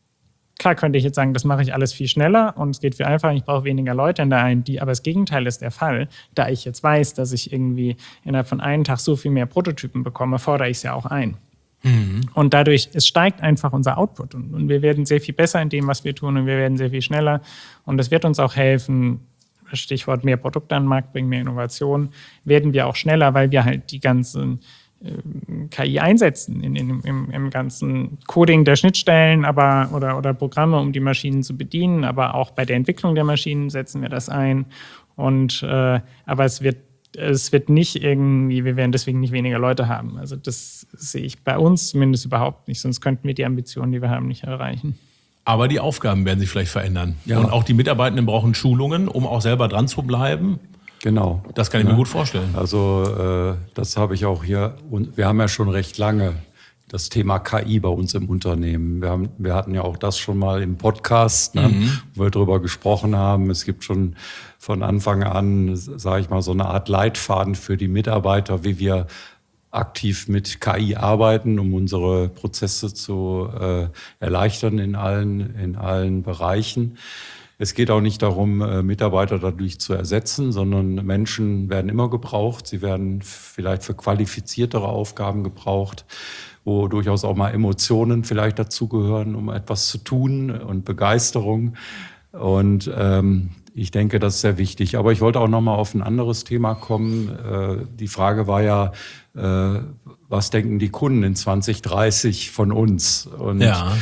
klar könnte ich jetzt sagen, das mache ich alles viel schneller und es geht viel einfacher, ich brauche weniger Leute in der R und D, aber das Gegenteil ist der Fall. Da ich jetzt weiß, dass ich irgendwie innerhalb von einem Tag so viel mehr Prototypen bekomme, fordere ich es ja auch ein. Mhm. Und dadurch, es steigt einfach unser Output und, und wir werden sehr viel besser in dem, was wir tun und wir werden sehr viel schneller und das wird uns auch helfen, Stichwort mehr Produkte an den Markt bringen, mehr Innovation, werden wir auch schneller, weil wir halt die ganzen äh, K I einsetzen in, in, im, im ganzen Coding der Schnittstellen aber, oder, oder Programme, um die Maschinen zu bedienen, aber auch bei der Entwicklung der Maschinen setzen wir das ein und äh, aber es wird Es wird nicht irgendwie, wir werden deswegen nicht weniger Leute haben. Also das sehe ich bei uns zumindest überhaupt nicht, sonst könnten wir die Ambitionen, die wir haben, nicht erreichen. Aber die Aufgaben werden sich vielleicht verändern. Ja. Und auch die Mitarbeitenden brauchen Schulungen, um auch selber dran zu bleiben. Genau. Das kann ich ja. mir gut vorstellen. Also äh, das habe ich auch hier, und wir haben ja schon recht lange das Thema K I bei uns im Unternehmen. Wir, haben, wir hatten ja auch das schon mal im Podcast, ne, mhm. wo wir darüber gesprochen haben. Es gibt schon von Anfang an, sage ich mal, so eine Art Leitfaden für die Mitarbeiter, wie wir aktiv mit K I arbeiten, um unsere Prozesse zu äh, erleichtern in allen, in allen Bereichen. Es geht auch nicht darum, Mitarbeiter dadurch zu ersetzen, sondern Menschen werden immer gebraucht. Sie werden vielleicht für qualifiziertere Aufgaben gebraucht, wo durchaus auch mal Emotionen vielleicht dazugehören, um etwas zu tun und Begeisterung. Und ähm, ich denke, das ist sehr wichtig. Aber ich wollte auch noch mal auf ein anderes Thema kommen. Äh, die Frage war ja, äh, was denken die Kunden in zwanzig dreißig von uns? Und ja.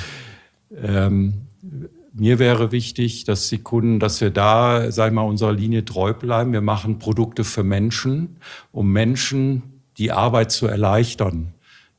ähm, mir wäre wichtig, dass die Kunden, dass wir da, sag ich mal, unserer Linie treu bleiben. Wir machen Produkte für Menschen, um Menschen die Arbeit zu erleichtern.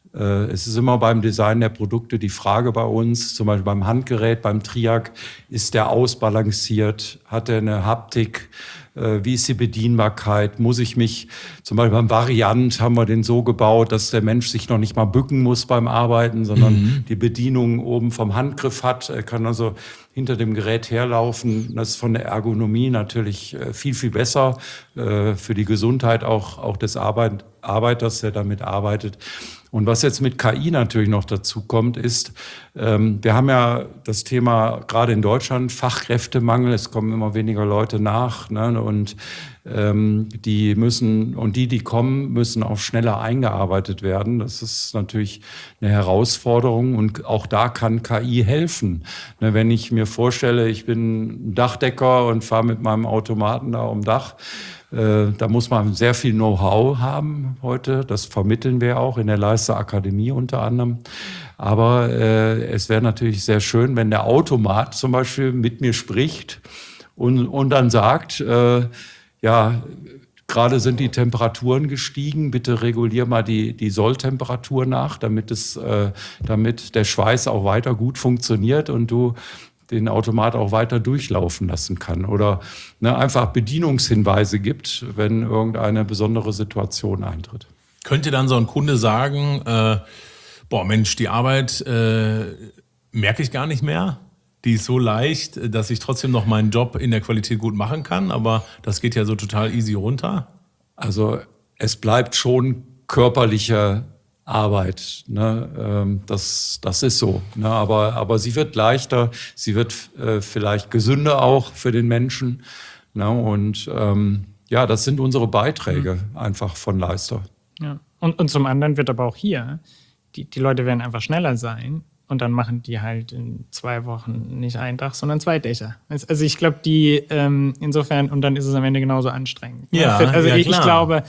Es ist immer beim Design der Produkte die Frage bei uns, zum Beispiel beim Handgerät, beim Triac, ist der ausbalanciert, hat er eine Haptik, wie ist die Bedienbarkeit, muss ich mich, zum Beispiel beim Variant haben wir den so gebaut, dass der Mensch sich noch nicht mal bücken muss beim Arbeiten, sondern mhm. die Bedienung oben vom Handgriff hat, er kann also hinter dem Gerät herlaufen. Das ist von der Ergonomie natürlich viel, viel besser, für die Gesundheit auch, auch des Arbeit, Arbeiters, der damit arbeitet. Und was jetzt mit K I natürlich noch dazu kommt, ist, ähm, wir haben ja das Thema gerade in Deutschland Fachkräftemangel. Es kommen immer weniger Leute nach, ne? Und ähm, die müssen und die, die kommen, müssen auch schneller eingearbeitet werden. Das ist natürlich eine Herausforderung und auch da kann K I helfen. Ne, wenn ich mir vorstelle, ich bin Dachdecker und fahre mit meinem Automaten da um Dach. Da muss man sehr viel Know-how haben heute. Das vermitteln wir auch in der Leister Akademie unter anderem. Aber äh, es wäre natürlich sehr schön, wenn der Automat zum Beispiel mit mir spricht und, und dann sagt, äh, ja, gerade sind die Temperaturen gestiegen, bitte regulier mal die, die Solltemperatur nach, damit, es, äh, damit der Schweiß auch weiter gut funktioniert und du den Automat auch weiter durchlaufen lassen kann oder ne, einfach Bedienungshinweise gibt, wenn irgendeine besondere Situation eintritt. Könnte dann so ein Kunde sagen, äh, boah Mensch, die Arbeit äh, merke ich gar nicht mehr, die ist so leicht, dass ich trotzdem noch meinen Job in der Qualität gut machen kann, aber das geht ja so total easy runter? Also es bleibt schon körperliche Arbeit, ne? ähm, das, das ist so. Ne? Aber, aber sie wird leichter, sie wird äh, vielleicht gesünder auch für den Menschen. Ne? Und ähm, ja, das sind unsere Beiträge mhm. einfach von Leister. Ja. Und, und zum anderen wird aber auch hier, die, die Leute werden einfach schneller sein und dann machen die halt in zwei Wochen nicht ein Dach, sondern zwei Dächer. Also ich glaube, die ähm, insofern, und dann ist es am Ende genauso anstrengend. Ja, also ja, ich, klar. ich glaube,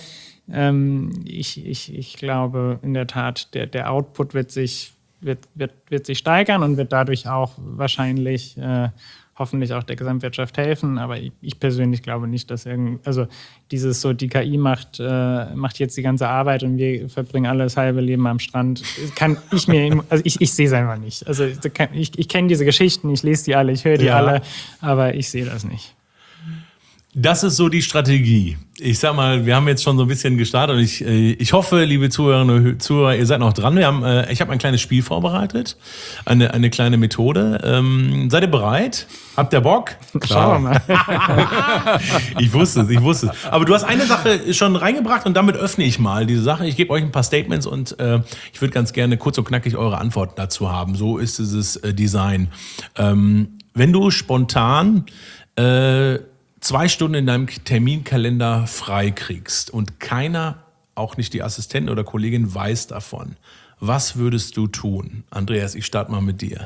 Ähm, ich, ich, ich glaube in der Tat, der, der Output wird sich, wird, wird, wird sich steigern und wird dadurch auch wahrscheinlich äh, hoffentlich auch der Gesamtwirtschaft helfen. Aber ich, ich persönlich glaube nicht, dass irgend, also dieses so, die K I macht, äh, macht jetzt die ganze Arbeit und wir verbringen alle das halbe Leben am Strand. Kann ich mir, also ich, ich sehe es einfach nicht. Also ich, ich kenne diese Geschichten, ich lese die alle, ich höre die ja. alle, aber ich sehe das nicht. Das ist so die Strategie. Ich sag mal, wir haben jetzt schon so ein bisschen gestartet und ich, ich hoffe, liebe Zuhörerinnen und Zuhörer, ihr seid noch dran. Wir haben, ich habe ein kleines Spiel vorbereitet, eine, eine kleine Methode. Ähm, seid ihr bereit? Habt ihr Bock? Schauen wir mal. Ich wusste es, ich wusste es. Aber du hast eine Sache schon reingebracht und damit öffne ich mal diese Sache. Ich gebe euch ein paar Statements und äh, ich würde ganz gerne kurz und knackig eure Antworten dazu haben. So ist dieses äh, Design. Ähm, wenn du spontan äh, zwei Stunden in deinem Terminkalender frei kriegst und keiner, auch nicht die Assistentin oder Kollegin, weiß davon, was würdest du tun? Andreas, ich starte mal mit dir.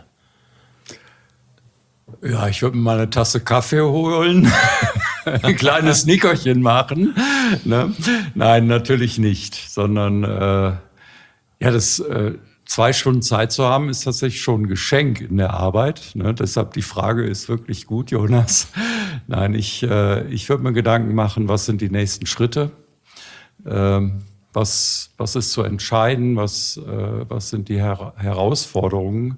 Ja, ich würde mir mal eine Tasse Kaffee holen, ein kleines Nickerchen machen. Ne? Nein, natürlich nicht, sondern äh, ja, das äh, zwei Stunden Zeit zu haben, ist tatsächlich schon ein Geschenk in der Arbeit. Ne? Deshalb die Frage ist wirklich gut, Jonas. Nein, ich, äh, ich würde mir Gedanken machen, was sind die nächsten Schritte? Ähm, was, was ist zu entscheiden? Was, äh, was sind die Her- Herausforderungen?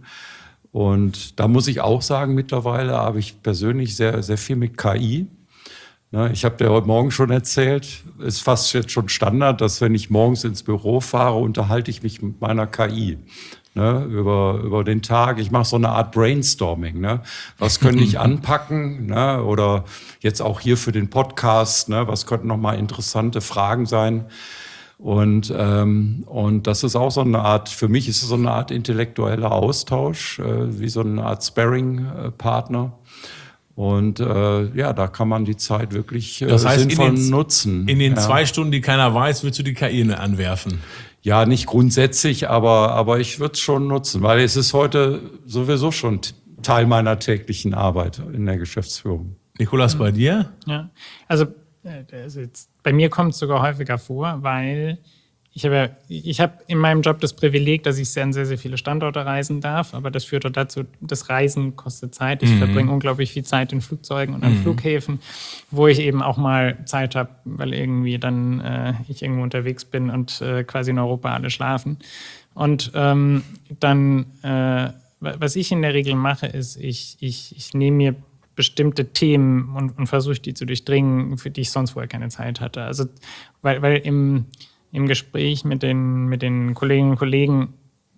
Und da muss ich auch sagen, mittlerweile habe ich persönlich sehr, sehr viel mit K I. Ne, ich habe dir heute Morgen schon erzählt, ist fast jetzt schon Standard, dass wenn ich morgens ins Büro fahre, unterhalte ich mich mit meiner K I. Ne, über, über den Tag. Ich mache so eine Art Brainstorming. Ne? Was könnte ich anpacken? Ne? Oder jetzt auch hier für den Podcast, ne? Was könnten nochmal interessante Fragen sein? Und, ähm, und das ist auch so eine Art, für mich ist es so eine Art intellektueller Austausch, äh, wie so eine Art Sparring-Partner. Und äh, ja, da kann man die Zeit wirklich äh, das heißt, sinnvoll in den, nutzen. In den ja. zwei Stunden, die keiner weiß, willst du die K I anwerfen? Ja, nicht grundsätzlich, aber, aber ich würde es schon nutzen, weil es ist heute sowieso schon Teil meiner täglichen Arbeit in der Geschäftsführung. Nikolas, bei dir? Ja, also, also jetzt, bei mir kommt es sogar häufiger vor, weil ich habe ich habe in meinem Job das Privileg, dass ich sehr an sehr, sehr viele Standorte reisen darf, aber das führt auch dazu, das Reisen kostet Zeit. Ich mhm. verbringe unglaublich viel Zeit in Flugzeugen und an mhm. Flughäfen, wo ich eben auch mal Zeit habe, weil irgendwie dann äh, ich irgendwo unterwegs bin und äh, quasi in Europa alle schlafen. Und ähm, dann, äh, was ich in der Regel mache, ist, ich, ich, ich nehme mir bestimmte Themen und, und versuche die zu durchdringen, für die ich sonst vorher keine Zeit hatte. Also, weil, weil im Im Gespräch mit den, mit den Kolleginnen und Kollegen,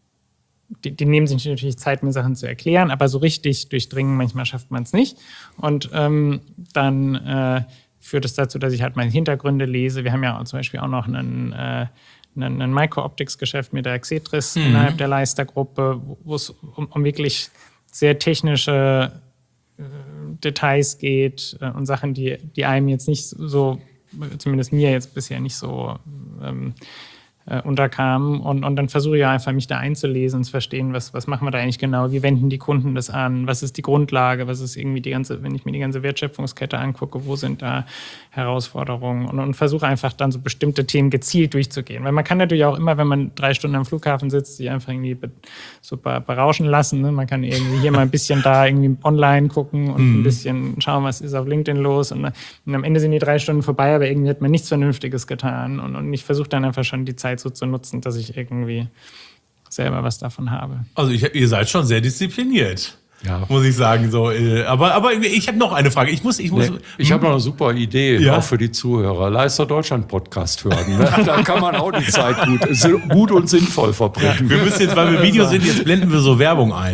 die, die nehmen sich natürlich Zeit, mir Sachen zu erklären, aber so richtig durchdringen, manchmal schafft man es nicht. Und ähm, dann äh, führt es dazu, dass ich halt meine Hintergründe lese. Wir haben ja auch zum Beispiel auch noch einen, äh, einen, einen Micro-Optics-Geschäft mit der Xetris mhm. innerhalb der Leister-Gruppe, wo es um, um wirklich sehr technische äh, Details geht äh, und Sachen, die, die einem jetzt nicht so, zumindest mir jetzt bisher nicht so ähm, äh, unterkamen. Und, und dann versuche ich einfach, mich da einzulesen und zu verstehen, was, was machen wir da eigentlich genau, wie wenden die Kunden das an, was ist die Grundlage, was ist irgendwie die ganze, wenn ich mir die ganze Wertschöpfungskette angucke, wo sind da Herausforderungen und, und versuche einfach dann so bestimmte Themen gezielt durchzugehen. Weil man kann natürlich auch immer, wenn man drei Stunden am Flughafen sitzt, sich einfach irgendwie so berauschen lassen. Ne? Man kann irgendwie hier mal ein bisschen da irgendwie online gucken und mhm. ein bisschen schauen, was ist auf LinkedIn los. Und, und am Ende sind die drei Stunden vorbei, aber irgendwie hat man nichts Vernünftiges getan. Und, und ich versuche dann einfach schon die Zeit so zu nutzen, dass ich irgendwie selber was davon habe. Also ich, ihr seid schon sehr diszipliniert. Ja. Muss ich sagen. So, aber, aber ich habe noch eine Frage. Ich muss, ich muss. Nee, ich habe noch eine super Idee, ja? Auch für die Zuhörer. Leister Deutschland Podcast hören. Ne? Da kann man auch die Zeit gut, gut und sinnvoll verbringen. Ja, wir müssen jetzt, weil wir Video sind, jetzt blenden wir so Werbung ein.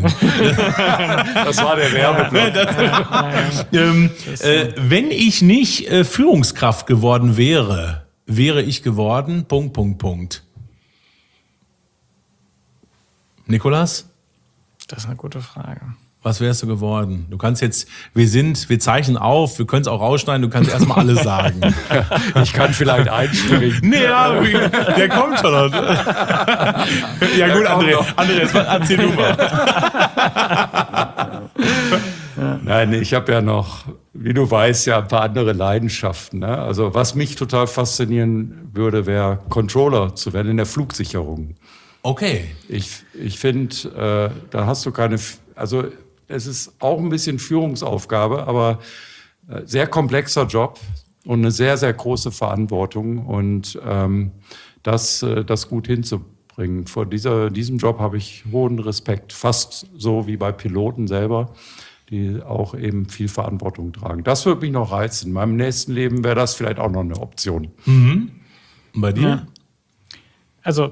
Das war der Werbeblock. Das, ähm, äh, wenn ich nicht äh, Führungskraft geworden wäre, wäre ich geworden. Punkt, Punkt, Punkt. Nikolas? Das ist eine gute Frage. Was wärst du geworden? Du kannst jetzt, wir sind, wir zeichnen auf, wir können es auch rausschneiden, du kannst erstmal alles sagen. Ich kann vielleicht einspringen. Nee, ja, der kommt schon noch. Ja gut, André, André, jetzt erzähl du mal. Nein, ich habe ja noch, wie du weißt, ja ein paar andere Leidenschaften. Ne? Also was mich total faszinieren würde, wäre Controller zu werden in der Flugsicherung. Okay. Ich, ich finde, äh, da hast du keine, also es ist auch ein bisschen Führungsaufgabe, aber sehr komplexer Job und eine sehr, sehr große Verantwortung und ähm, das, das gut hinzubringen. Vor dieser, diesem Job habe ich hohen Respekt, fast so wie bei Piloten selber, die auch eben viel Verantwortung tragen. Das würde mich noch reizen. In meinem nächsten Leben wäre das vielleicht auch noch eine Option. Mhm. Und bei dir? Ja. Also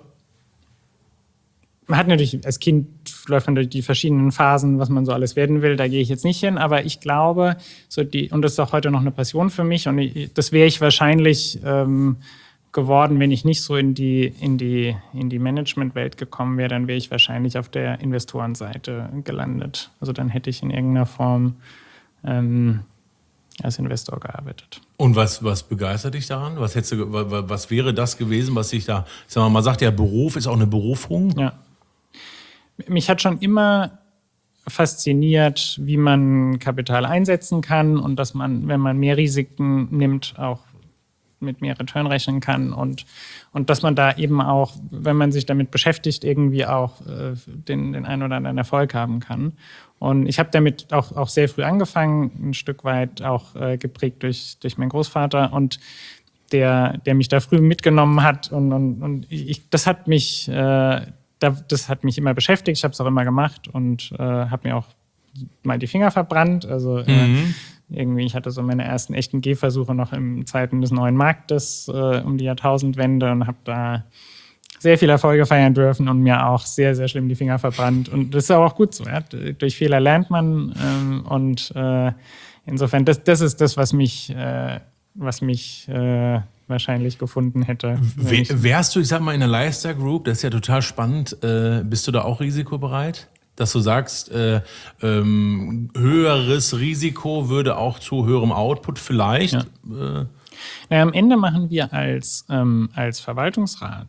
man hat natürlich, als Kind läuft man durch die verschiedenen Phasen, was man so alles werden will, da gehe ich jetzt nicht hin, aber ich glaube, so die, und das ist auch heute noch eine Passion für mich und ich, das wäre ich wahrscheinlich ähm, geworden, wenn ich nicht so in die, in die, in die Management-Welt gekommen wäre, dann wäre ich wahrscheinlich auf der Investorenseite gelandet. Also dann hätte ich in irgendeiner Form ähm, als Investor gearbeitet. Und was, was begeistert dich daran? Was, hättest du, was wäre das gewesen, was dich da, ich sag mal, man sagt ja, Beruf ist auch eine Berufung. Ja. Mich hat schon immer fasziniert, wie man Kapital einsetzen kann und dass man, wenn man mehr Risiken nimmt, auch mit mehr Return rechnen kann und, und dass man da eben auch, wenn man sich damit beschäftigt, irgendwie auch äh, den, den einen oder anderen Erfolg haben kann. Und ich habe damit auch, auch sehr früh angefangen, ein Stück weit auch äh, geprägt durch, durch meinen Großvater und der, der mich da früh mitgenommen hat und, und, und ich, das hat mich äh, das hat mich immer beschäftigt, ich habe es auch immer gemacht und äh, habe mir auch mal die Finger verbrannt. Also äh, mhm. irgendwie, ich hatte so meine ersten echten Gehversuche noch in Zeiten des neuen Marktes äh, um die Jahrtausendwende und habe da sehr viel Erfolge feiern dürfen und mir auch sehr, sehr schlimm die Finger verbrannt. Und das ist auch gut so. Ja? Durch Fehler lernt man ähm, und äh, insofern, das, das ist das, was mich, äh, was mich äh, wahrscheinlich gefunden hätte. W- wärst du, ich sag mal, in der Leicester Group, das ist ja total spannend, äh, bist du da auch risikobereit? Dass du sagst, äh, ähm, höheres Risiko würde auch zu höherem Output vielleicht? Ja. Äh. Naja, am Ende machen wir als, ähm, als Verwaltungsrat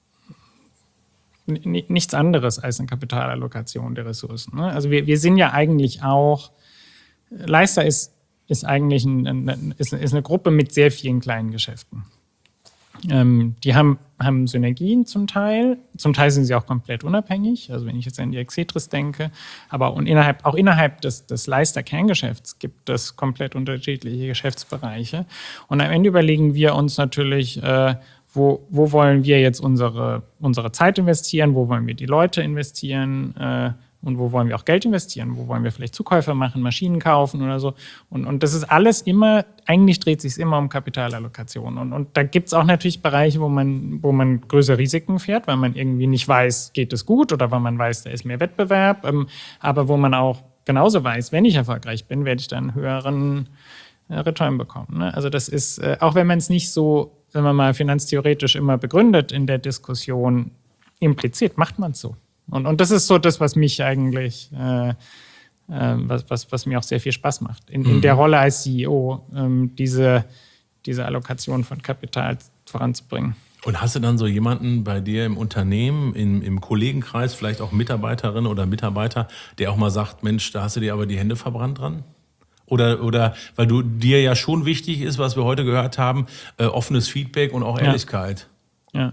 n- nichts anderes als eine Kapitalallokation der Ressourcen. Ne? Also wir, wir sind ja eigentlich auch, Leicester ist ist eigentlich ein, ein, ist, ist eine Gruppe mit sehr vielen kleinen Geschäften. Ähm, die haben, haben Synergien zum Teil, zum Teil sind sie auch komplett unabhängig, also wenn ich jetzt an die Exetris denke, aber und innerhalb, auch innerhalb des, des Leicester-Kerngeschäfts gibt es komplett unterschiedliche Geschäftsbereiche und am Ende überlegen wir uns natürlich, äh, wo, wo wollen wir jetzt unsere, unsere Zeit investieren, wo wollen wir die Leute investieren, äh, und wo wollen wir auch Geld investieren? Wo wollen wir vielleicht Zukäufe machen, Maschinen kaufen oder so? Und, und das ist alles immer, eigentlich dreht sich es immer um Kapitalallokation. Und, und da gibt es auch natürlich Bereiche, wo man, wo man größere Risiken fährt, weil man irgendwie nicht weiß, geht es gut oder weil man weiß, da ist mehr Wettbewerb. Ähm, aber wo man auch genauso weiß, wenn ich erfolgreich bin, werde ich dann einen höheren äh, Return bekommen. Ne? Also das ist, äh, auch wenn man es nicht so, wenn man mal finanztheoretisch immer begründet in der Diskussion, impliziert macht man es so. Und, und das ist so das, was mich eigentlich, äh, äh, was, was, was mir auch sehr viel Spaß macht. In, in der Rolle als C E O, ähm, diese, diese Allokation von Kapital voranzubringen. Und hast du dann so jemanden bei dir im Unternehmen, im, im Kollegenkreis, vielleicht auch Mitarbeiterin oder Mitarbeiter, der auch mal sagt, Mensch, da hast du dir aber die Hände verbrannt dran? Oder, oder weil du dir ja schon wichtig ist, was wir heute gehört haben, äh, offenes Feedback und auch Ehrlichkeit. Ja.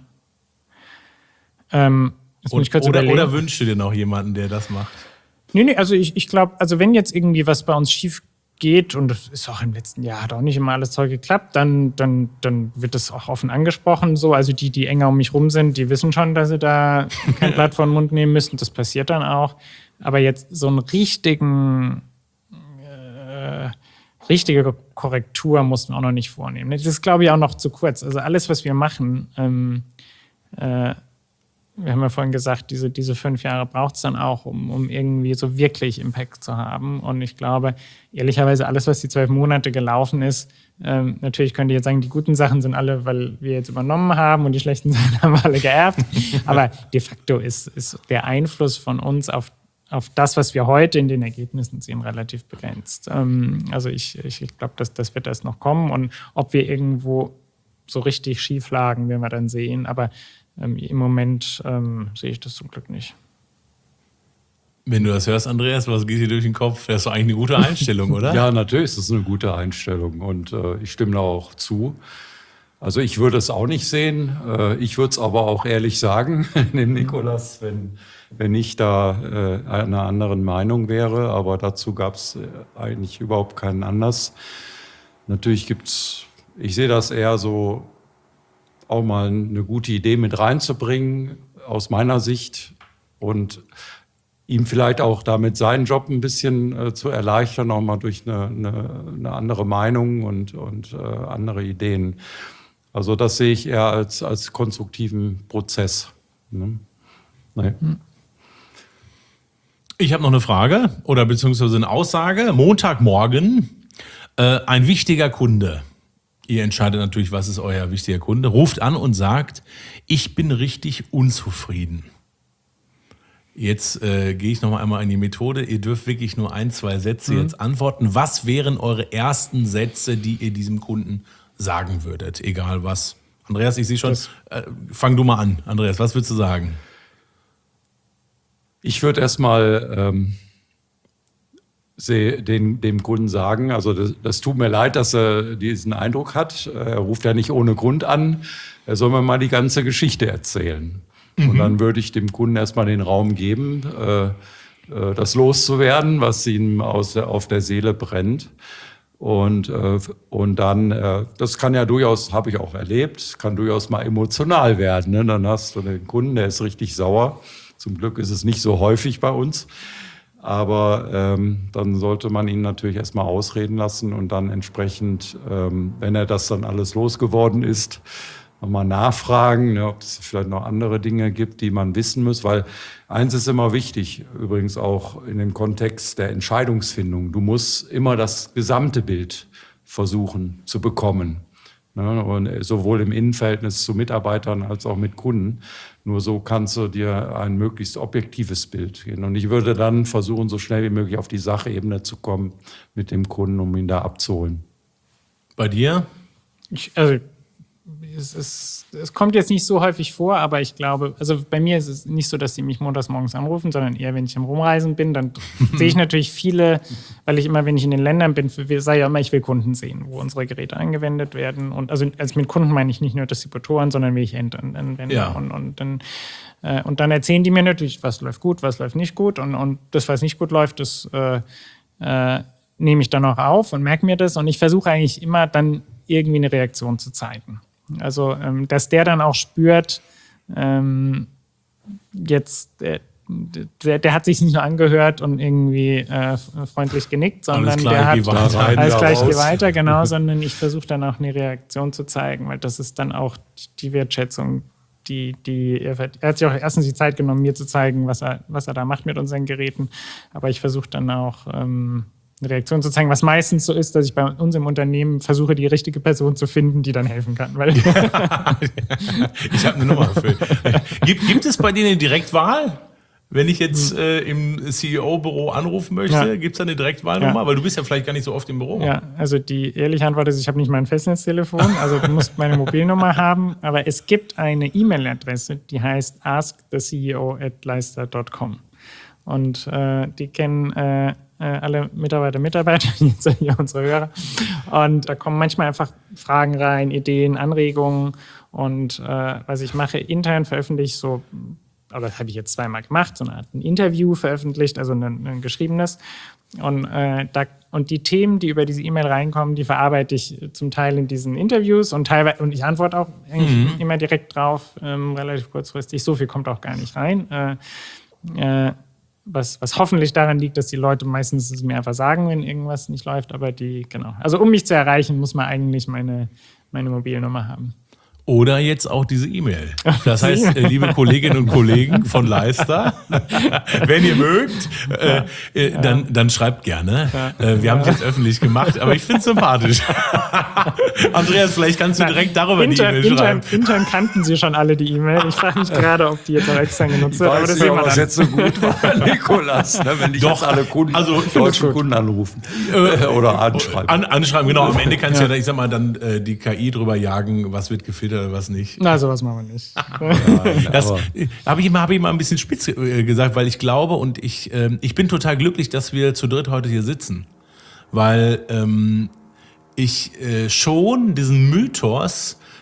ja. Ähm, Und, muss ich kurz oder, oder wünschst du dir noch jemanden, der das macht? Nee, nee, also ich, ich glaube, also wenn jetzt irgendwie was bei uns schief geht, und das ist auch im letzten Jahr, hat auch nicht immer alles toll geklappt, dann, dann, dann wird das auch offen angesprochen. So. Also die, die enger um mich rum sind, die wissen schon, dass sie da kein Blatt vor den Mund nehmen müssen. Das passiert dann auch. Aber jetzt so einen richtigen, äh, richtige Korrektur mussten wir auch noch nicht vornehmen. Das ist, glaube ich, auch noch zu kurz. Also alles, was wir machen, ähm, äh, wir haben ja vorhin gesagt, diese, diese fünf Jahre braucht es dann auch, um, um irgendwie so wirklich Impact zu haben. Und ich glaube, ehrlicherweise, alles, was die zwölf Monate gelaufen ist, ähm, natürlich könnt ihr jetzt sagen, die guten Sachen sind alle, weil wir jetzt übernommen haben und die schlechten Sachen haben wir alle geerbt. Aber de facto ist, ist der Einfluss von uns auf, auf das, was wir heute in den Ergebnissen sehen, relativ begrenzt. Ähm, also ich, ich, ich glaube, das, das wird erst noch kommen. Und ob wir irgendwo so richtig schief lagen, werden wir dann sehen. Aber Ähm, im Moment ähm, sehe ich das zum Glück nicht. Wenn du das hörst, Andreas, was geht dir durch den Kopf? Das ist doch eigentlich eine gute Einstellung, oder? Ja, natürlich ist das eine gute Einstellung und äh, ich stimme da auch zu. Also ich würde es auch nicht sehen. Ich würde es aber auch ehrlich sagen, dem Nicolas, wenn, wenn ich da einer anderen Meinung wäre. Aber dazu gab es eigentlich überhaupt keinen Anlass. Natürlich gibt es, ich sehe das eher so, auch mal eine gute Idee mit reinzubringen, aus meiner Sicht. Und ihm vielleicht auch damit seinen Job ein bisschen äh, zu erleichtern, auch mal durch eine, eine, eine andere Meinung und, und äh, andere Ideen. Also das sehe ich eher als, als konstruktiven Prozess. Ne? Nee. Ich habe noch eine Frage oder beziehungsweise eine Aussage. Montagmorgen, äh, ein wichtiger Kunde. Ihr entscheidet natürlich, was ist euer wichtiger Kunde. Ruft an und sagt, ich bin richtig unzufrieden. Jetzt äh, gehe ich noch mal einmal in die Methode. Ihr dürft wirklich nur ein, zwei Sätze mhm. jetzt antworten. Was wären eure ersten Sätze, die ihr diesem Kunden sagen würdet? Egal was. Andreas, ich sehe schon, äh, fang du mal an. Andreas, was würdest du sagen? Ich würde erstmal ähm, den, dem Kunden sagen, also das, das tut mir leid, dass er diesen Eindruck hat. Er ruft ja nicht ohne Grund an. Er soll mir mal die ganze Geschichte erzählen. Und dann würde ich dem Kunden erstmal den Raum geben, äh, äh, das loszuwerden, was ihm aus der, auf der Seele brennt. Und, äh, und dann, äh, das kann ja durchaus, habe ich auch erlebt, kann durchaus mal emotional werden. Ne? Dann hast du den Kunden, der ist richtig sauer. Zum Glück ist es nicht so häufig bei uns. Aber ähm, dann sollte man ihn natürlich erstmal ausreden lassen und dann entsprechend, ähm, wenn er das dann alles losgeworden ist, nochmal nachfragen, ne, ob es vielleicht noch andere Dinge gibt, die man wissen muss. Weil eins ist immer wichtig, übrigens auch in dem Kontext der Entscheidungsfindung. Du musst immer das gesamte Bild versuchen zu bekommen. Ne, und sowohl im Innenverhältnis zu Mitarbeitern als auch mit Kunden. Nur so kannst du dir ein möglichst objektives Bild geben. Und ich würde dann versuchen, so schnell wie möglich auf die Sachebene zu kommen mit dem Kunden, um ihn da abzuholen. Bei dir? Ich, also Es, ist, es kommt jetzt nicht so häufig vor, aber ich glaube, also bei mir ist es nicht so, dass die mich montags morgens anrufen, sondern eher, wenn ich am Rumreisen bin, dann sehe ich natürlich viele, weil ich immer, wenn ich in den Ländern bin, sage ja immer, ich will Kunden sehen, wo unsere Geräte angewendet werden. Und also, also mit Kunden meine ich nicht nur Distributoren, sondern wie ich Endanwender. Ja. Und, und, dann, äh, und dann erzählen die mir natürlich, was läuft gut, was läuft nicht gut. Und, und das, was nicht gut läuft, das äh, äh, nehme ich dann auch auf und merke mir das. Und ich versuche eigentlich immer dann irgendwie eine Reaktion zu zeigen. Also, ähm, dass der dann auch spürt, ähm, jetzt, der, der, der hat sich nicht nur angehört und irgendwie äh, freundlich genickt, sondern klar, der hat geh weiter. Rein, alles gleich raus. geh weiter, genau, sondern ich versuche dann auch eine Reaktion zu zeigen, weil das ist dann auch die Wertschätzung, die, die er, er hat sich auch erstens die Zeit genommen, mir zu zeigen, was er, was er da macht mit unseren Geräten, aber ich versuche dann auch ähm, eine Reaktion zu zeigen, was meistens so ist, dass ich bei uns im Unternehmen versuche, die richtige Person zu finden, die dann helfen kann. Weil ich habe eine Nummer für. Gibt, gibt es bei dir eine Direktwahl? Wenn ich jetzt äh, im C E O-Büro anrufen möchte, ja. Gibt es da eine Direktwahlnummer? Ja. Weil du bist ja vielleicht gar nicht so oft im Büro. Ja, also die ehrliche Antwort ist, ich habe nicht mein Festnetztelefon, also du musst meine Mobilnummer haben, aber es gibt eine E-Mail-Adresse, die heißt ask the C E O at leister dot com. Und äh, die kennen äh, alle Mitarbeiter, Mitarbeiter, jetzt sind ja unsere Hörer. Und da kommen manchmal einfach Fragen rein, Ideen, Anregungen. Und äh, was ich mache, intern veröffentliche ich so, aber das habe ich jetzt zweimal gemacht, so eine Art ein Interview veröffentlicht, also ein, ein geschriebenes. Und, äh, da, und die Themen, die über diese E-Mail reinkommen, die verarbeite ich zum Teil in diesen Interviews und teilweise, und ich antworte auch eigentlich mhm. immer direkt drauf, ähm, relativ kurzfristig. So viel kommt auch gar nicht rein. Äh, äh, Was, was hoffentlich daran liegt, dass die Leute meistens es mir einfach sagen, wenn irgendwas nicht läuft. Aber die, genau. Also um mich zu erreichen, muss man eigentlich meine, meine Mobilnummer haben. Oder jetzt auch diese E-Mail. Das heißt, liebe Kolleginnen und Kollegen von Leister, wenn ihr mögt, äh, äh, dann, dann schreibt gerne. Äh, wir haben es jetzt öffentlich gemacht, aber ich finde es sympathisch. Andreas, vielleicht kannst du direkt darüber intern, die E-Mail schreiben. Intern, intern kannten sie schon alle die E-Mail. Ich frage mich gerade, ob die jetzt auch extern genutzt wird. Aber das sehen wir dann. Jetzt so gut war, Nikolas, ne, wenn dich Doch, jetzt alle Kunden, also, deutschen Kunden anrufen äh, oder anschreiben. An, anschreiben, genau. Am Ende kannst du ja. ja, ich sag mal, dann äh, die K I drüber jagen, was wird gefiltert oder was nicht. Na, sowas machen wir nicht. Ja, das habe ich, immer, hab ich immer ein bisschen spitz gesagt, weil ich glaube und ich, äh, ich bin total glücklich, dass wir zu dritt heute hier sitzen. Weil ähm, ich äh, schon diesen Mythos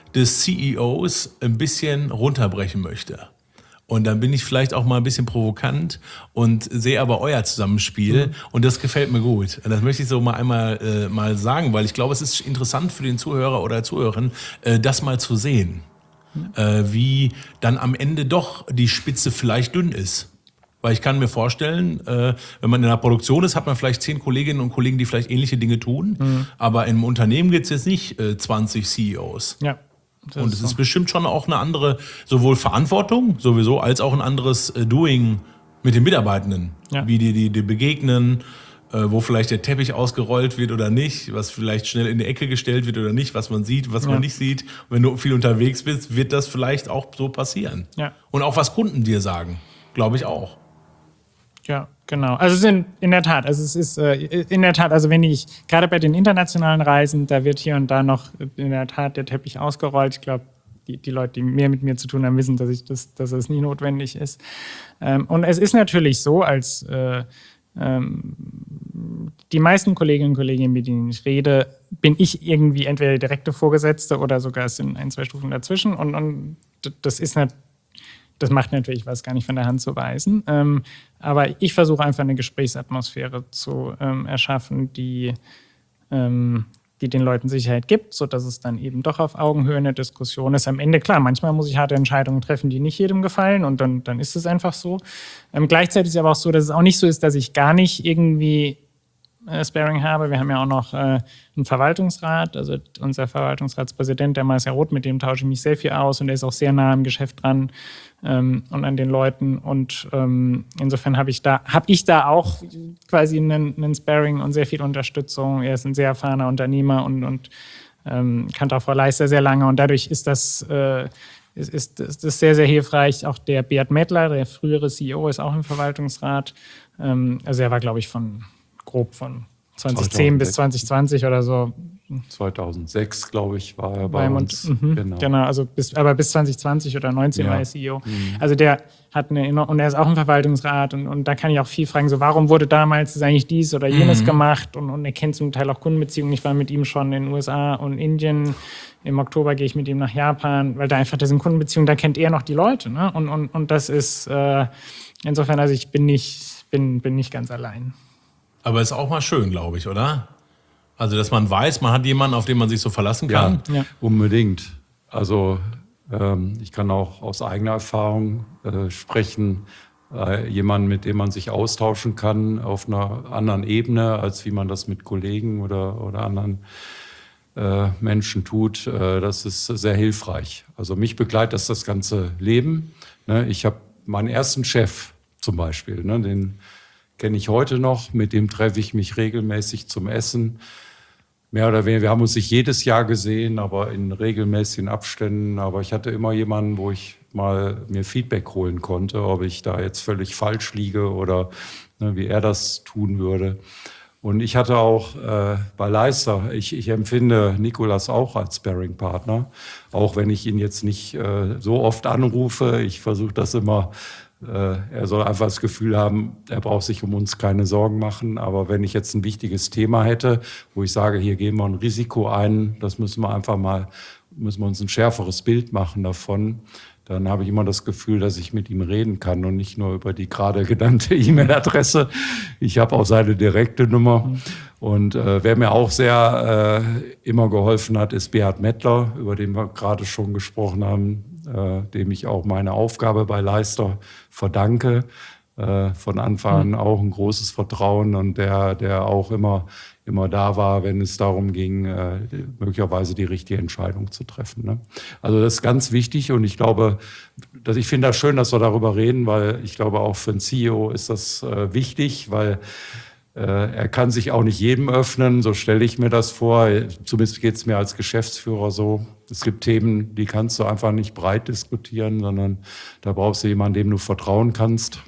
des C E Os ein bisschen runterbrechen möchte. Und dann bin ich vielleicht auch mal ein bisschen provokant und sehe aber euer Zusammenspiel mhm. und das gefällt mir gut. Das möchte ich so mal einmal äh, mal sagen, weil ich glaube, es ist interessant für den Zuhörer oder Zuhörerin, äh, das mal zu sehen, mhm. äh, wie dann am Ende doch die Spitze vielleicht dünn ist. Weil ich kann mir vorstellen, äh, wenn man in der Produktion ist, hat man vielleicht zehn Kolleginnen und Kollegen, die vielleicht ähnliche Dinge tun, mhm. aber im Unternehmen gibt es jetzt nicht äh, zwanzig C E Os. Ja. Das und es ist so. bestimmt schon auch eine andere, sowohl Verantwortung sowieso, als auch ein anderes äh, Doing mit den Mitarbeitenden. Ja. Wie die, die, die begegnen, äh, wo vielleicht der Teppich ausgerollt wird oder nicht, was vielleicht schnell in die Ecke gestellt wird oder nicht, was man sieht, was ja. man nicht sieht. Und wenn du viel unterwegs bist, wird das vielleicht auch so passieren. Ja. Und auch was Kunden dir sagen, glaube ich auch. Ja, genau. Also es sind in der Tat, also es ist äh, in der Tat, also wenn ich, gerade bei den internationalen Reisen, da wird hier und da noch in der Tat der Teppich ausgerollt. Ich glaube, die, die Leute, die mehr mit mir zu tun haben, wissen, dass ich das, dass es nie notwendig ist. Ähm, und es ist natürlich so, als äh, ähm, die meisten Kolleginnen und Kollegen, mit denen ich rede, bin ich irgendwie entweder der direkte Vorgesetzte oder sogar es sind ein, zwei Stufen dazwischen. Und, und das ist natürlich Das macht natürlich was gar nicht von der Hand zu weisen. Ähm, aber ich versuche einfach eine Gesprächsatmosphäre zu ähm, erschaffen, die, ähm, die den Leuten Sicherheit gibt, sodass es dann eben doch auf Augenhöhe eine Diskussion ist. Am Ende, klar, manchmal muss ich harte Entscheidungen treffen, die nicht jedem gefallen und dann, dann ist es einfach so. Ähm, gleichzeitig ist es aber auch so, dass es auch nicht so ist, dass ich gar nicht irgendwie äh, Sparring habe. Wir haben ja auch noch äh, einen Verwaltungsrat, also unser Verwaltungsratspräsident, der Marcel Roth, mit dem tausche ich mich sehr viel aus und der ist auch sehr nah am Geschäft dran. Ähm, und an den Leuten und ähm, insofern habe ich da habe ich da auch quasi einen, einen Sparring und sehr viel Unterstützung. Er ist ein sehr erfahrener Unternehmer und, und ähm, kannte auch Frau Leister sehr lange und dadurch ist das, äh, ist, ist, ist das sehr, sehr hilfreich. Auch der Beat Mettler, der frühere C E O, ist auch im Verwaltungsrat. Ähm, also er war, glaube ich, von grob von zweitausendzehn bis zwanzig zwanzig oder so. zweitausendsechs, glaube ich, war er bei uns. Mhm, genau. genau, also bis, aber bis zwanzig zwanzig oder neunzehn ja. war er C E O. Mhm. Also der hat eine, und er ist auch im Verwaltungsrat und, und da kann ich auch viel fragen, so warum wurde damals eigentlich dies oder jenes mhm. gemacht und, und er kennt zum Teil auch Kundenbeziehungen. Ich war mit ihm schon in den U S A und Indien. Im Oktober gehe ich mit ihm nach Japan, weil da einfach, das sind Kundenbeziehungen, da kennt er noch die Leute. Ne? Und, und, und das ist äh, insofern, also ich bin nicht, bin, bin nicht ganz allein. Aber ist auch mal schön, glaube ich, oder? Also, dass man weiß, man hat jemanden, auf den man sich so verlassen kann. Ja, ja. Unbedingt. Also, ähm, ich kann auch aus eigener Erfahrung äh, sprechen. Äh, jemanden, mit dem man sich austauschen kann auf einer anderen Ebene, als wie man das mit Kollegen oder, oder anderen äh, Menschen tut. Äh, das ist sehr hilfreich. Also, mich begleitet das das ganze Leben. Ne? Ich habe meinen ersten Chef zum Beispiel, ne? Den kenne ich heute noch. Mit dem treffe ich mich regelmäßig zum Essen. Mehr oder weniger, wir haben uns nicht jedes Jahr gesehen, aber in regelmäßigen Abständen. Aber ich hatte immer jemanden, wo ich mal mir Feedback holen konnte, ob ich da jetzt völlig falsch liege oder ne, wie er das tun würde. Und ich hatte auch äh, bei Leister, ich, ich empfinde Nicolas auch als Sparring-Partner, auch wenn ich ihn jetzt nicht äh, so oft anrufe. Ich versuche das immer. Er soll einfach das Gefühl haben, er braucht sich um uns keine Sorgen machen. Aber wenn ich jetzt ein wichtiges Thema hätte, wo ich sage, hier gehen wir ein Risiko ein, das müssen wir einfach mal, müssen wir uns ein schärferes Bild machen davon, dann habe ich immer das Gefühl, dass ich mit ihm reden kann und nicht nur über die gerade genannte E-Mail-Adresse. Ich habe auch seine direkte Nummer. Und äh, wer mir auch sehr äh, immer geholfen hat, ist Beat Mettler, über den wir gerade schon gesprochen haben, äh, dem ich auch meine Aufgabe bei Leister verdanke. Äh, von Anfang an auch ein großes Vertrauen und der, der auch immer, immer da war, wenn es darum ging, äh, möglicherweise die richtige Entscheidung zu treffen. Ne? Also das ist ganz wichtig und ich glaube, dass ich finde das schön, dass wir darüber reden, weil ich glaube, auch für einen C E O ist das äh, wichtig, weil äh, er kann sich auch nicht jedem öffnen, so stelle ich mir das vor. Zumindest geht es mir als Geschäftsführer so. Es gibt Themen, die kannst du einfach nicht breit diskutieren, sondern da brauchst du jemanden, dem du vertrauen kannst.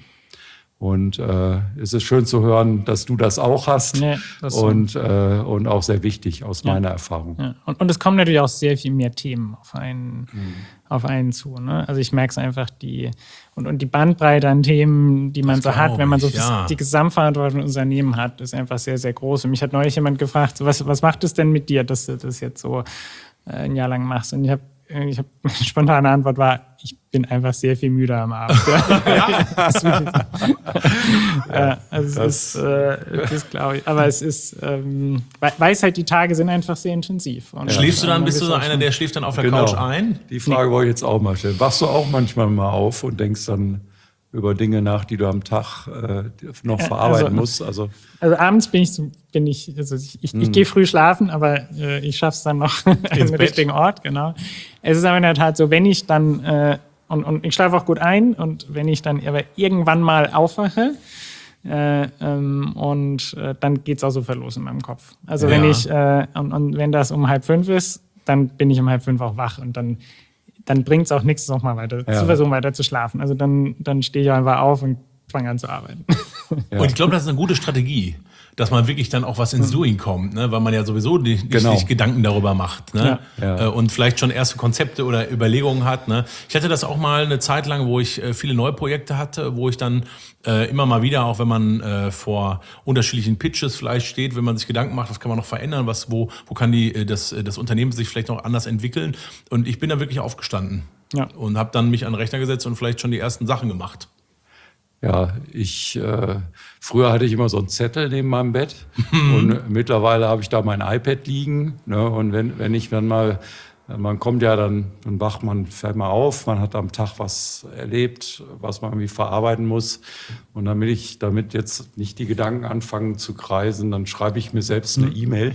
Und äh, es ist schön zu hören, dass du das auch hast nee, das und, äh, und auch sehr wichtig aus ja. meiner Erfahrung. Ja. Und, und es kommen natürlich auch sehr viel mehr Themen auf einen, mhm. auf einen zu. Ne? Also ich merke es einfach, die und, und die Bandbreite an Themen, die man das so hat, wenn man so ich, ja. die Gesamtverantwortung im Unternehmen hat, ist einfach sehr, sehr groß. Und mich hat neulich jemand gefragt, so, was, was macht es denn mit dir, dass du das jetzt so äh, ein Jahr lang machst? Und ich habe ich habe eine spontane Antwort war, ich bin einfach sehr viel müde am Abend. Ja. das äh, also das, ist, äh, das glaube ich. Aber es ist, ähm, weiß halt, die Tage sind einfach sehr intensiv. Und Schläfst du dann, äh, bist du so einer, der schläft dann auf der genau. Couch ein? Die Frage nee. wollte ich jetzt auch mal stellen. Wachst du auch manchmal mal auf und denkst dann über Dinge nach, die du am Tag äh, noch verarbeiten also, musst? Also, also abends bin ich, so, bin ich, also ich, ich, ich gehe früh schlafen, aber äh, ich schaffe es dann noch an den richtigen Ort, genau. Es ist aber in der Tat so, wenn ich dann, äh, und, und ich schlafe auch gut ein, und wenn ich dann aber irgendwann mal aufwache, äh, ähm, und äh, dann geht es auch sofort los in meinem Kopf. Also ja. wenn ich, äh, und, und wenn das um halb fünf ist, dann bin ich um halb fünf auch wach, und dann dann bringt es auch nichts, noch mal weiter ja. zu versuchen, weiter zu schlafen. Also dann, dann stehe ich einfach auf und fange an zu arbeiten. Ja. Und ich glaube, das ist eine gute Strategie, dass man wirklich dann auch was ins mhm. Doing kommt, ne? Weil man ja sowieso nicht, genau. nicht Gedanken darüber macht, ne? Ja. Ja. Und vielleicht schon erste Konzepte oder Überlegungen hat. Ne? Ich hatte das auch mal eine Zeit lang, wo ich viele neue Projekte hatte, wo ich dann äh, immer mal wieder, auch wenn man äh, vor unterschiedlichen Pitches vielleicht steht, wenn man sich Gedanken macht, was kann man noch verändern, was, wo, wo kann die, das, das Unternehmen sich vielleicht noch anders entwickeln. Und ich bin da wirklich aufgestanden ja. und habe dann mich an den Rechner gesetzt und vielleicht schon die ersten Sachen gemacht. Ja, ich äh, früher hatte ich immer so einen Zettel neben meinem Bett und mittlerweile habe ich da mein iPad liegen. Ne? Und wenn, wenn ich dann mal, man kommt ja dann, dann wacht man, fällt mal auf, man hat am Tag was erlebt, was man irgendwie verarbeiten muss. Und damit ich, damit jetzt nicht die Gedanken anfangen zu kreisen, dann schreibe ich mir selbst eine E-Mail.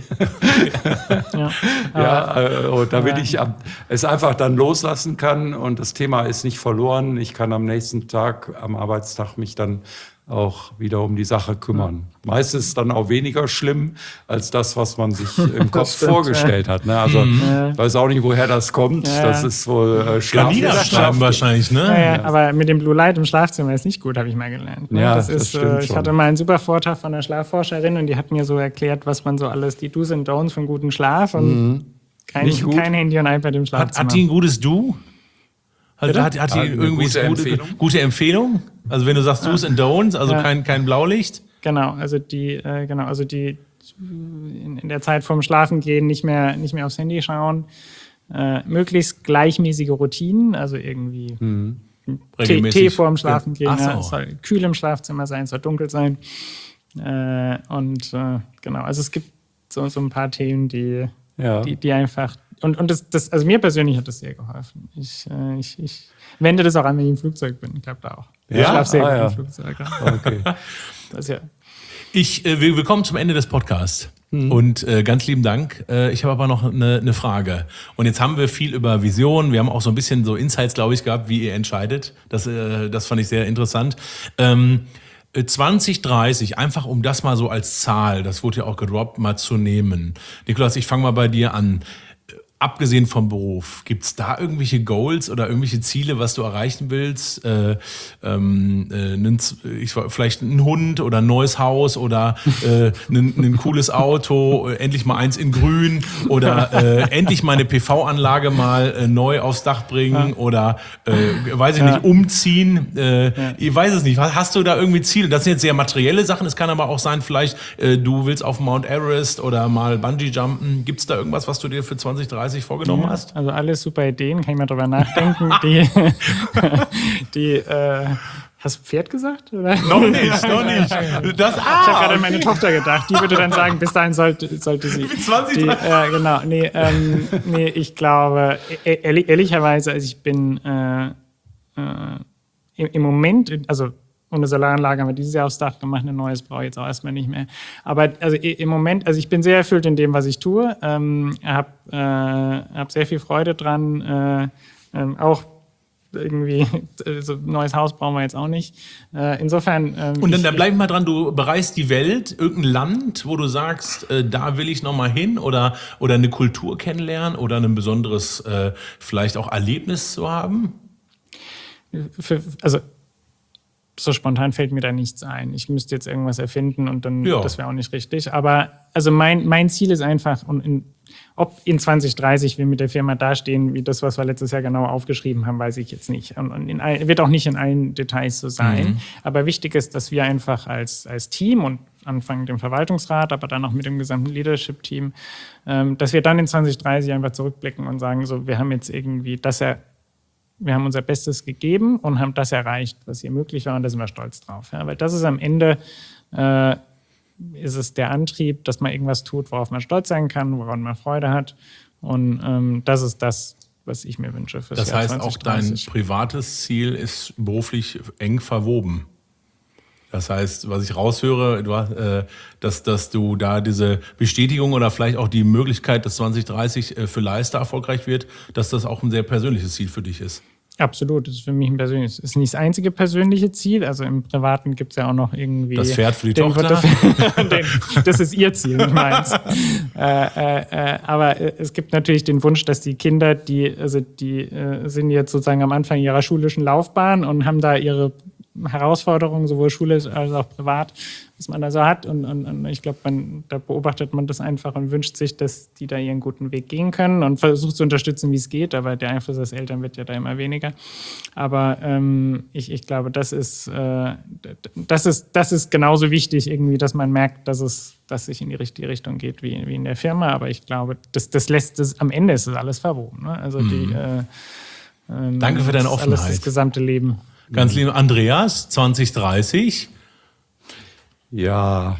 ja, ja äh, und damit ja. ich es einfach dann loslassen kann und das Thema ist nicht verloren. Ich kann am nächsten Tag, am Arbeitstag mich dann auch wieder um die Sache kümmern. Ja. Meist ist es dann auch weniger schlimm als das, was man sich im Kopf stimmt, vorgestellt ja. hat. Ne? Also mhm. ich weiß auch nicht, woher das kommt. Ja. Das ist wohl äh, Schlaf. Schlafen wahrscheinlich, ne? Ja, ja. Aber mit dem Blue Light im Schlafzimmer ist nicht gut, habe ich mal gelernt. Ne? Ja, das ist, das stimmt äh, ich hatte mal einen super Vortrag von einer Schlafforscherin und die hat mir so erklärt, was man so alles, die Do's und Don'ts für einen guten Schlaf und mhm. kein, kein Handy und iPad im Schlafzimmer. Hat, hat die ein gutes Do? Also hat, hat die irgendwie gute, gute, Empfehlung? gute Empfehlung? Also wenn du sagst Do's and Don'ts, also ja. kein, kein Blaulicht? Genau, also die, äh, genau, also die in, in der Zeit vorm Schlafengehen nicht mehr, nicht mehr aufs Handy schauen. Äh, möglichst gleichmäßige Routinen, also irgendwie mhm. Tee, Tee vorm Schlafengehen. Ja. So. Es soll kühl im Schlafzimmer sein, es soll dunkel sein. Äh, und äh, genau, also es gibt so, so ein paar Themen, die, ja. die, die einfach. Und, und das, das, also mir persönlich hat das sehr geholfen. Ich, äh, ich, ich wende das auch an, wenn ich im Flugzeug bin. Ich glaube da auch. Ja? Ich schlafe sehr ah, gut ja. im Flugzeug. Okay. Das, ja. Ich, äh, wir, wir kommen zum Ende des Podcasts. Mhm. Und äh, ganz lieben Dank. Äh, ich habe aber noch eine, eine Frage. Und jetzt haben wir viel über Visionen. Wir haben auch so ein bisschen so Insights, glaube ich, gehabt, wie ihr entscheidet. Das, äh, das fand ich sehr interessant. Ähm, zwanzig dreißig, einfach um das mal so als Zahl, das wurde ja auch gedroppt, mal zu nehmen. Nikolaus, ich fange mal bei dir an. Abgesehen vom Beruf, gibt es da irgendwelche Goals oder irgendwelche Ziele, was du erreichen willst? Äh, ähm, äh, einen, ich, vielleicht ein Hund oder ein neues Haus oder äh, ein, ein cooles Auto, äh, endlich mal eins in grün oder äh, endlich mal eine P V-Anlage mal äh, neu aufs Dach bringen ja. oder, äh, weiß ich ja. nicht, umziehen. Äh, ja. Ich weiß es nicht. Hast du da irgendwie Ziele? Das sind jetzt sehr materielle Sachen. Es kann aber auch sein, vielleicht äh, du willst auf Mount Everest oder mal Bungee-Jumpen. Gibt es da irgendwas, was du dir für zwanzig dreißig vorgenommen ja, hast? Also alles super Ideen, kann ich mal drüber nachdenken. die, die äh, hast du Pferd gesagt? Oder? Noch nicht, noch nicht. Das, ah, ich habe gerade okay. an meine Tochter gedacht. Die würde dann sagen, bis dahin sollte, sollte sie. zwanzig, die, äh, genau, nee, ähm, nee, ich glaube, ehrlich, ehrlicherweise, also ich bin äh, äh, im, im Moment, also und eine Solaranlage haben wir dieses Jahr aufs Dach gemacht, ein neues brauche ich jetzt auch erstmal nicht mehr. Aber also im Moment, also ich bin sehr erfüllt in dem, was ich tue. Ähm, habe äh, hab sehr viel Freude dran. Äh, ähm, auch irgendwie, so ein neues Haus brauchen wir jetzt auch nicht. Äh, insofern. Ähm, und dann da bleib mal dran, du bereist die Welt, irgendein Land, wo du sagst, äh, da will ich nochmal hin oder, oder eine Kultur kennenlernen oder ein besonderes, äh, vielleicht auch Erlebnis zu haben? Für, also so spontan fällt mir da nichts ein. Ich müsste jetzt irgendwas erfinden und dann, ja. das wäre auch nicht richtig. Aber also mein, mein Ziel ist einfach, und in, ob in zwanzig dreißig wir mit der Firma dastehen, wie das, was wir letztes Jahr genau aufgeschrieben haben, weiß ich jetzt nicht. Und, und in all, wird auch nicht in allen Details so sein. Mhm. Aber wichtig ist, dass wir einfach als, als Team und anfangend im Verwaltungsrat, aber dann auch mit dem gesamten Leadership-Team, ähm, dass wir dann in zwanzig dreißig einfach zurückblicken und sagen, so, wir haben jetzt irgendwie das er, wir haben unser Bestes gegeben und haben das erreicht, was hier möglich war, und da sind wir stolz drauf. Ja? Weil das ist am Ende, äh, ist es der Antrieb, dass man irgendwas tut, worauf man stolz sein kann, woran man Freude hat, und ähm, das ist das, was ich mir wünsche fürs Das Jahr heißt, zwanzig auch dein dreißig. privates Ziel ist beruflich eng verwoben. Das heißt, was ich raushöre, du hast, äh, dass, dass du da diese Bestätigung oder vielleicht auch die Möglichkeit, dass zwanzig dreißig äh, für Leicester erfolgreich wird, dass das auch ein sehr persönliches Ziel für dich ist. Absolut, das ist für mich ein persönliches, ist nicht das einzige persönliche Ziel. Also im Privaten gibt es ja auch noch irgendwie Das Pferd für die den, Tochter. den, das ist ihr Ziel, nicht meins. äh, äh, äh, aber äh, es gibt natürlich den Wunsch, dass die Kinder, die, also die äh, sind jetzt sozusagen am Anfang ihrer schulischen Laufbahn und haben da ihre Herausforderungen, sowohl schulisch als auch privat, was man da so hat. Und, und, und ich glaube, da beobachtet man das einfach und wünscht sich, dass die da ihren guten Weg gehen können und versucht zu unterstützen, wie es geht. Aber der Einfluss als Eltern wird ja da immer weniger. Aber ähm, ich, ich glaube, das ist, äh, das ist, das ist genauso wichtig, irgendwie, dass man merkt, dass es dass sich in die richtige Richtung geht wie, wie in der Firma. Aber ich glaube, das, das lässt es, am Ende ist es alles verwoben. Ne? Also mhm. die, äh, ähm, Danke für deine Offenheit. Alles das gesamte Leben. Ganz lieb, Andreas, zwanzig dreißig. Ja,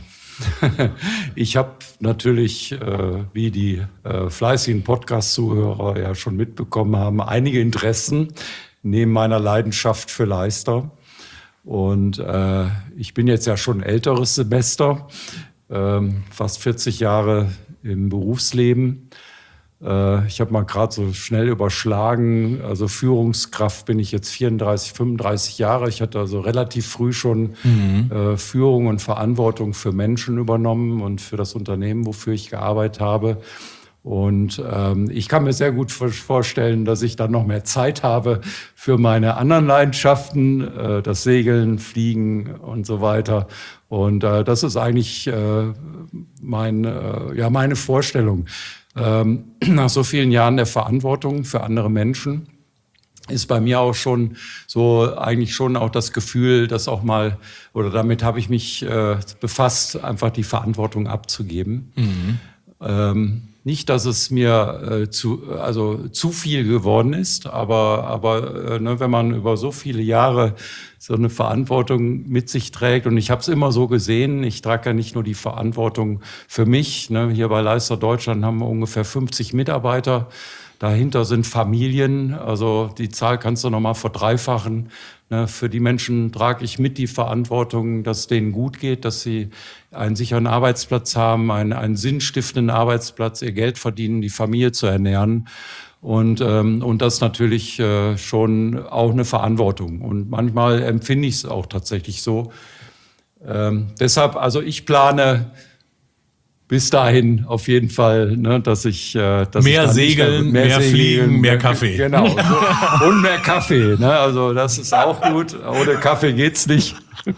ich habe natürlich, äh, wie die äh, fleißigen Podcast-Zuhörer ja schon mitbekommen haben, einige Interessen neben meiner Leidenschaft für Leicester. Und äh, ich bin jetzt ja schon ein älteres Semester, äh, fast vierzig Jahre im Berufsleben. Ich habe mal gerade so schnell überschlagen, also Führungskraft bin ich jetzt vierunddreißig, fünfunddreißig Jahre. Ich hatte also relativ früh schon mhm. äh, Führung und Verantwortung für Menschen übernommen und für das Unternehmen, wofür ich gearbeitet habe. Und ähm, ich kann mir sehr gut vorstellen, dass ich dann noch mehr Zeit habe für meine anderen Leidenschaften, äh, das Segeln, Fliegen und so weiter. Und äh, das ist eigentlich äh, mein, äh, ja, meine Vorstellung. Ähm, nach so vielen Jahren der Verantwortung für andere Menschen ist bei mir auch schon so eigentlich schon auch das Gefühl, dass auch mal, oder damit habe ich mich äh, befasst, einfach die Verantwortung abzugeben. Mhm. Ähm, nicht, dass es mir äh, zu, also zu viel geworden ist, aber, aber äh, ne, wenn man über so viele Jahre so eine Verantwortung mit sich trägt, und ich habe es immer so gesehen, ich trage ja nicht nur die Verantwortung für mich, ne, hier bei Leicester Deutschland haben wir ungefähr fünfzig Mitarbeiter, dahinter sind Familien, also die Zahl kannst du nochmal verdreifachen. Ne, für die Menschen trage ich mit die Verantwortung, dass es denen gut geht, dass sie einen sicheren Arbeitsplatz haben, einen, einen sinnstiftenden Arbeitsplatz, ihr Geld verdienen, die Familie zu ernähren. Und, ähm, und das natürlich äh, schon auch eine Verantwortung. Und manchmal empfinde ich es auch tatsächlich so. Ähm, deshalb, also ich plane bis dahin auf jeden Fall, ne, dass ich äh, dass mehr ich segeln, mehr, mehr segeln, fliegen, mehr, mehr Kaffee. Genau. So. Und mehr Kaffee. Ne? Also das ist auch gut. Ohne Kaffee geht's nicht.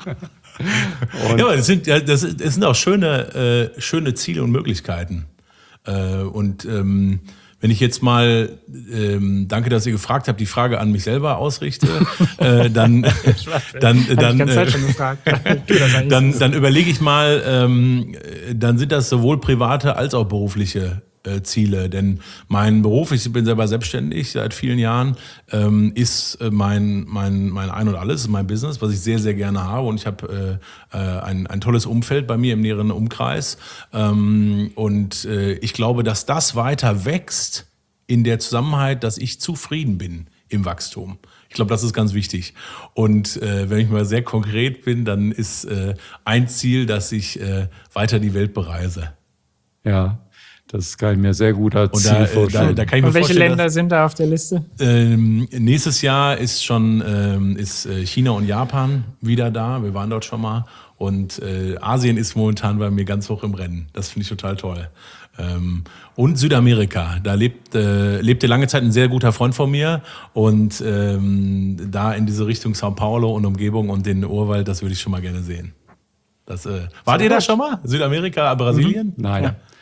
Und ja, aber das sind, das sind auch schöne, äh, schöne Ziele und Möglichkeiten. Äh, und ähm, wenn ich jetzt mal, ähm, danke, dass ihr gefragt habt, die Frage an mich selber ausrichte, äh, dann, dann, dann, äh, dann, dann überlege ich mal, ähm, dann sind das sowohl private als auch berufliche äh, Ziele. Denn mein Beruf, ich bin selber selbstständig seit vielen Jahren, ähm, ist äh, mein, mein, mein Ein und Alles, mein Business, was ich sehr, sehr gerne habe. Und ich habe äh, ein, ein tolles Umfeld bei mir im näheren Umkreis. Ähm, und äh, ich glaube, dass das weiter wächst in der Zusammenhalt, dass ich zufrieden bin im Wachstum. Ich glaube, das ist ganz wichtig. Und äh, wenn ich mal sehr konkret bin, dann ist äh, ein Ziel, dass ich äh, weiter die Welt bereise. Ja. Das kann ich mir sehr gut als und Ziel da, vorstellen. Da, da kann ich mir und welche vorstellen, Länder dass, sind da auf der Liste? Ähm, nächstes Jahr ist schon ähm, ist China und Japan wieder da. Wir waren dort schon mal. Und äh, Asien ist momentan bei mir ganz hoch im Rennen. Das finde ich total toll. Ähm, und Südamerika. Da lebt, äh, lebte lange Zeit ein sehr guter Freund von mir. Und ähm, da in diese Richtung Sao Paulo und Umgebung und den Urwald, das würde ich schon mal gerne sehen. Das, äh, wart ihr da schon mal? Südamerika, Brasilien? Mhm. Nein. Ja.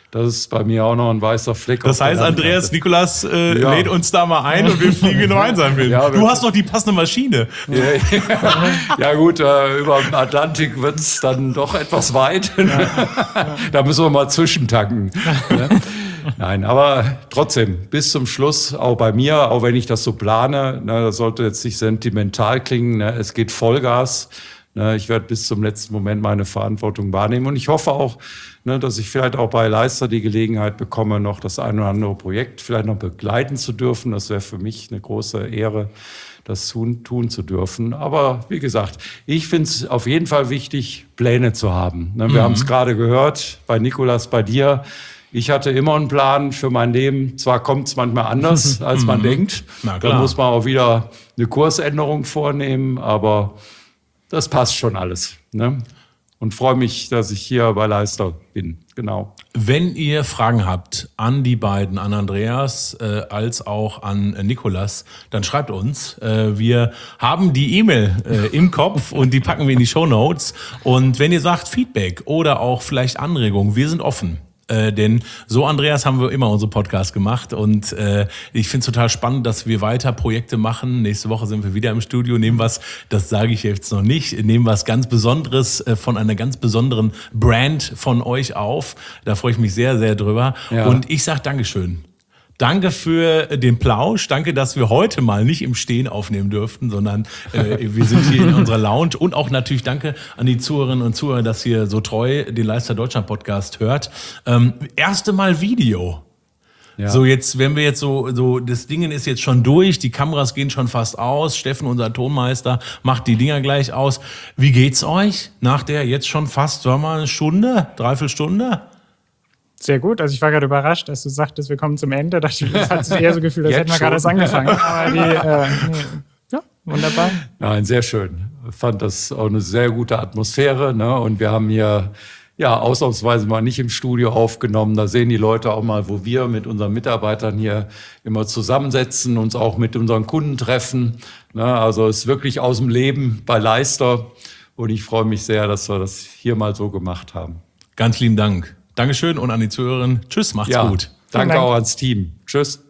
Das ist bei mir auch noch ein weißer Fleck. Das heißt, Andreas Nikolas äh, ja. lädt uns da mal ein und wir fliegen gemeinsam hin. Ja, du hast doch die passende Maschine. Ja, ja. ja gut, äh, über den Atlantik wird es dann doch etwas weit. Ja. Da müssen wir mal zwischentanken. Ne? Nein, aber trotzdem, bis zum Schluss, auch bei mir, auch wenn ich das so plane, ne, das sollte jetzt nicht sentimental klingen, ne, es geht Vollgas. Ne, ich werde bis zum letzten Moment meine Verantwortung wahrnehmen und ich hoffe auch, ne, dass ich vielleicht auch bei Leister die Gelegenheit bekomme, noch das ein oder andere Projekt vielleicht noch begleiten zu dürfen. Das wäre für mich eine große Ehre, das tun, tun zu dürfen. Aber wie gesagt, ich finde es auf jeden Fall wichtig, Pläne zu haben. Ne, wir mhm. haben es gerade gehört, bei Nikolas, bei dir. Ich hatte immer einen Plan für mein Leben. Zwar kommt es manchmal anders, als man denkt. Da muss man auch wieder eine Kursänderung vornehmen, aber das passt schon alles. Ne? Und freue mich, dass ich hier bei Leister bin. Genau. Wenn ihr Fragen habt an die beiden, an Andreas äh, als auch an äh, Nikolas, dann schreibt uns. Äh, wir haben die E-Mail äh, im Kopf und die packen wir in die Shownotes. Und wenn ihr sagt Feedback oder auch vielleicht Anregungen, wir sind offen. Äh, denn so, Andreas, haben wir immer unsere Podcasts gemacht und äh, ich finde es total spannend, dass wir weiter Projekte machen. Nächste Woche sind wir wieder im Studio, nehmen was, das sage ich jetzt noch nicht, nehmen was ganz Besonderes äh, von einer ganz besonderen Brand von euch auf. Da freue ich mich sehr, sehr drüber. Ja. Und ich sage Dankeschön. Danke für den Plausch. Danke, dass wir heute mal nicht im Stehen aufnehmen durften, sondern äh, wir sind hier in unserer Lounge. Und auch natürlich danke an die Zuhörerinnen und Zuhörer, dass ihr so treu den Leister Deutschland Podcast hört. Ähm, erste Mal Video. Ja. So jetzt, wenn wir jetzt so, so, das Ding ist jetzt schon durch, die Kameras gehen schon fast aus. Steffen, unser Tonmeister, macht die Dinger gleich aus. Wie geht's euch nach der jetzt schon fast, sagen wir mal, eine Stunde, dreiviertel Stunde? Sehr gut. Also ich war gerade überrascht, dass du sagtest, wir kommen zum Ende. Da hat es eher so gefühlt, als hätten wir gerade erst angefangen. Aber die, äh, nee. Ja, wunderbar. Nein, sehr schön. Ich fand das auch eine sehr gute Atmosphäre. Ne? Und wir haben hier ja ausnahmsweise mal nicht im Studio aufgenommen. Da sehen die Leute auch mal, wo wir mit unseren Mitarbeitern hier immer zusammensetzen, uns auch mit unseren Kunden treffen. Ne? Also es ist wirklich aus dem Leben bei Leister. Und ich freue mich sehr, dass wir das hier mal so gemacht haben. Ganz lieben Dank. Dankeschön und an die Zuhörerinnen. Tschüss, macht's ja, gut. Danke Dank. Auch ans Team. Tschüss.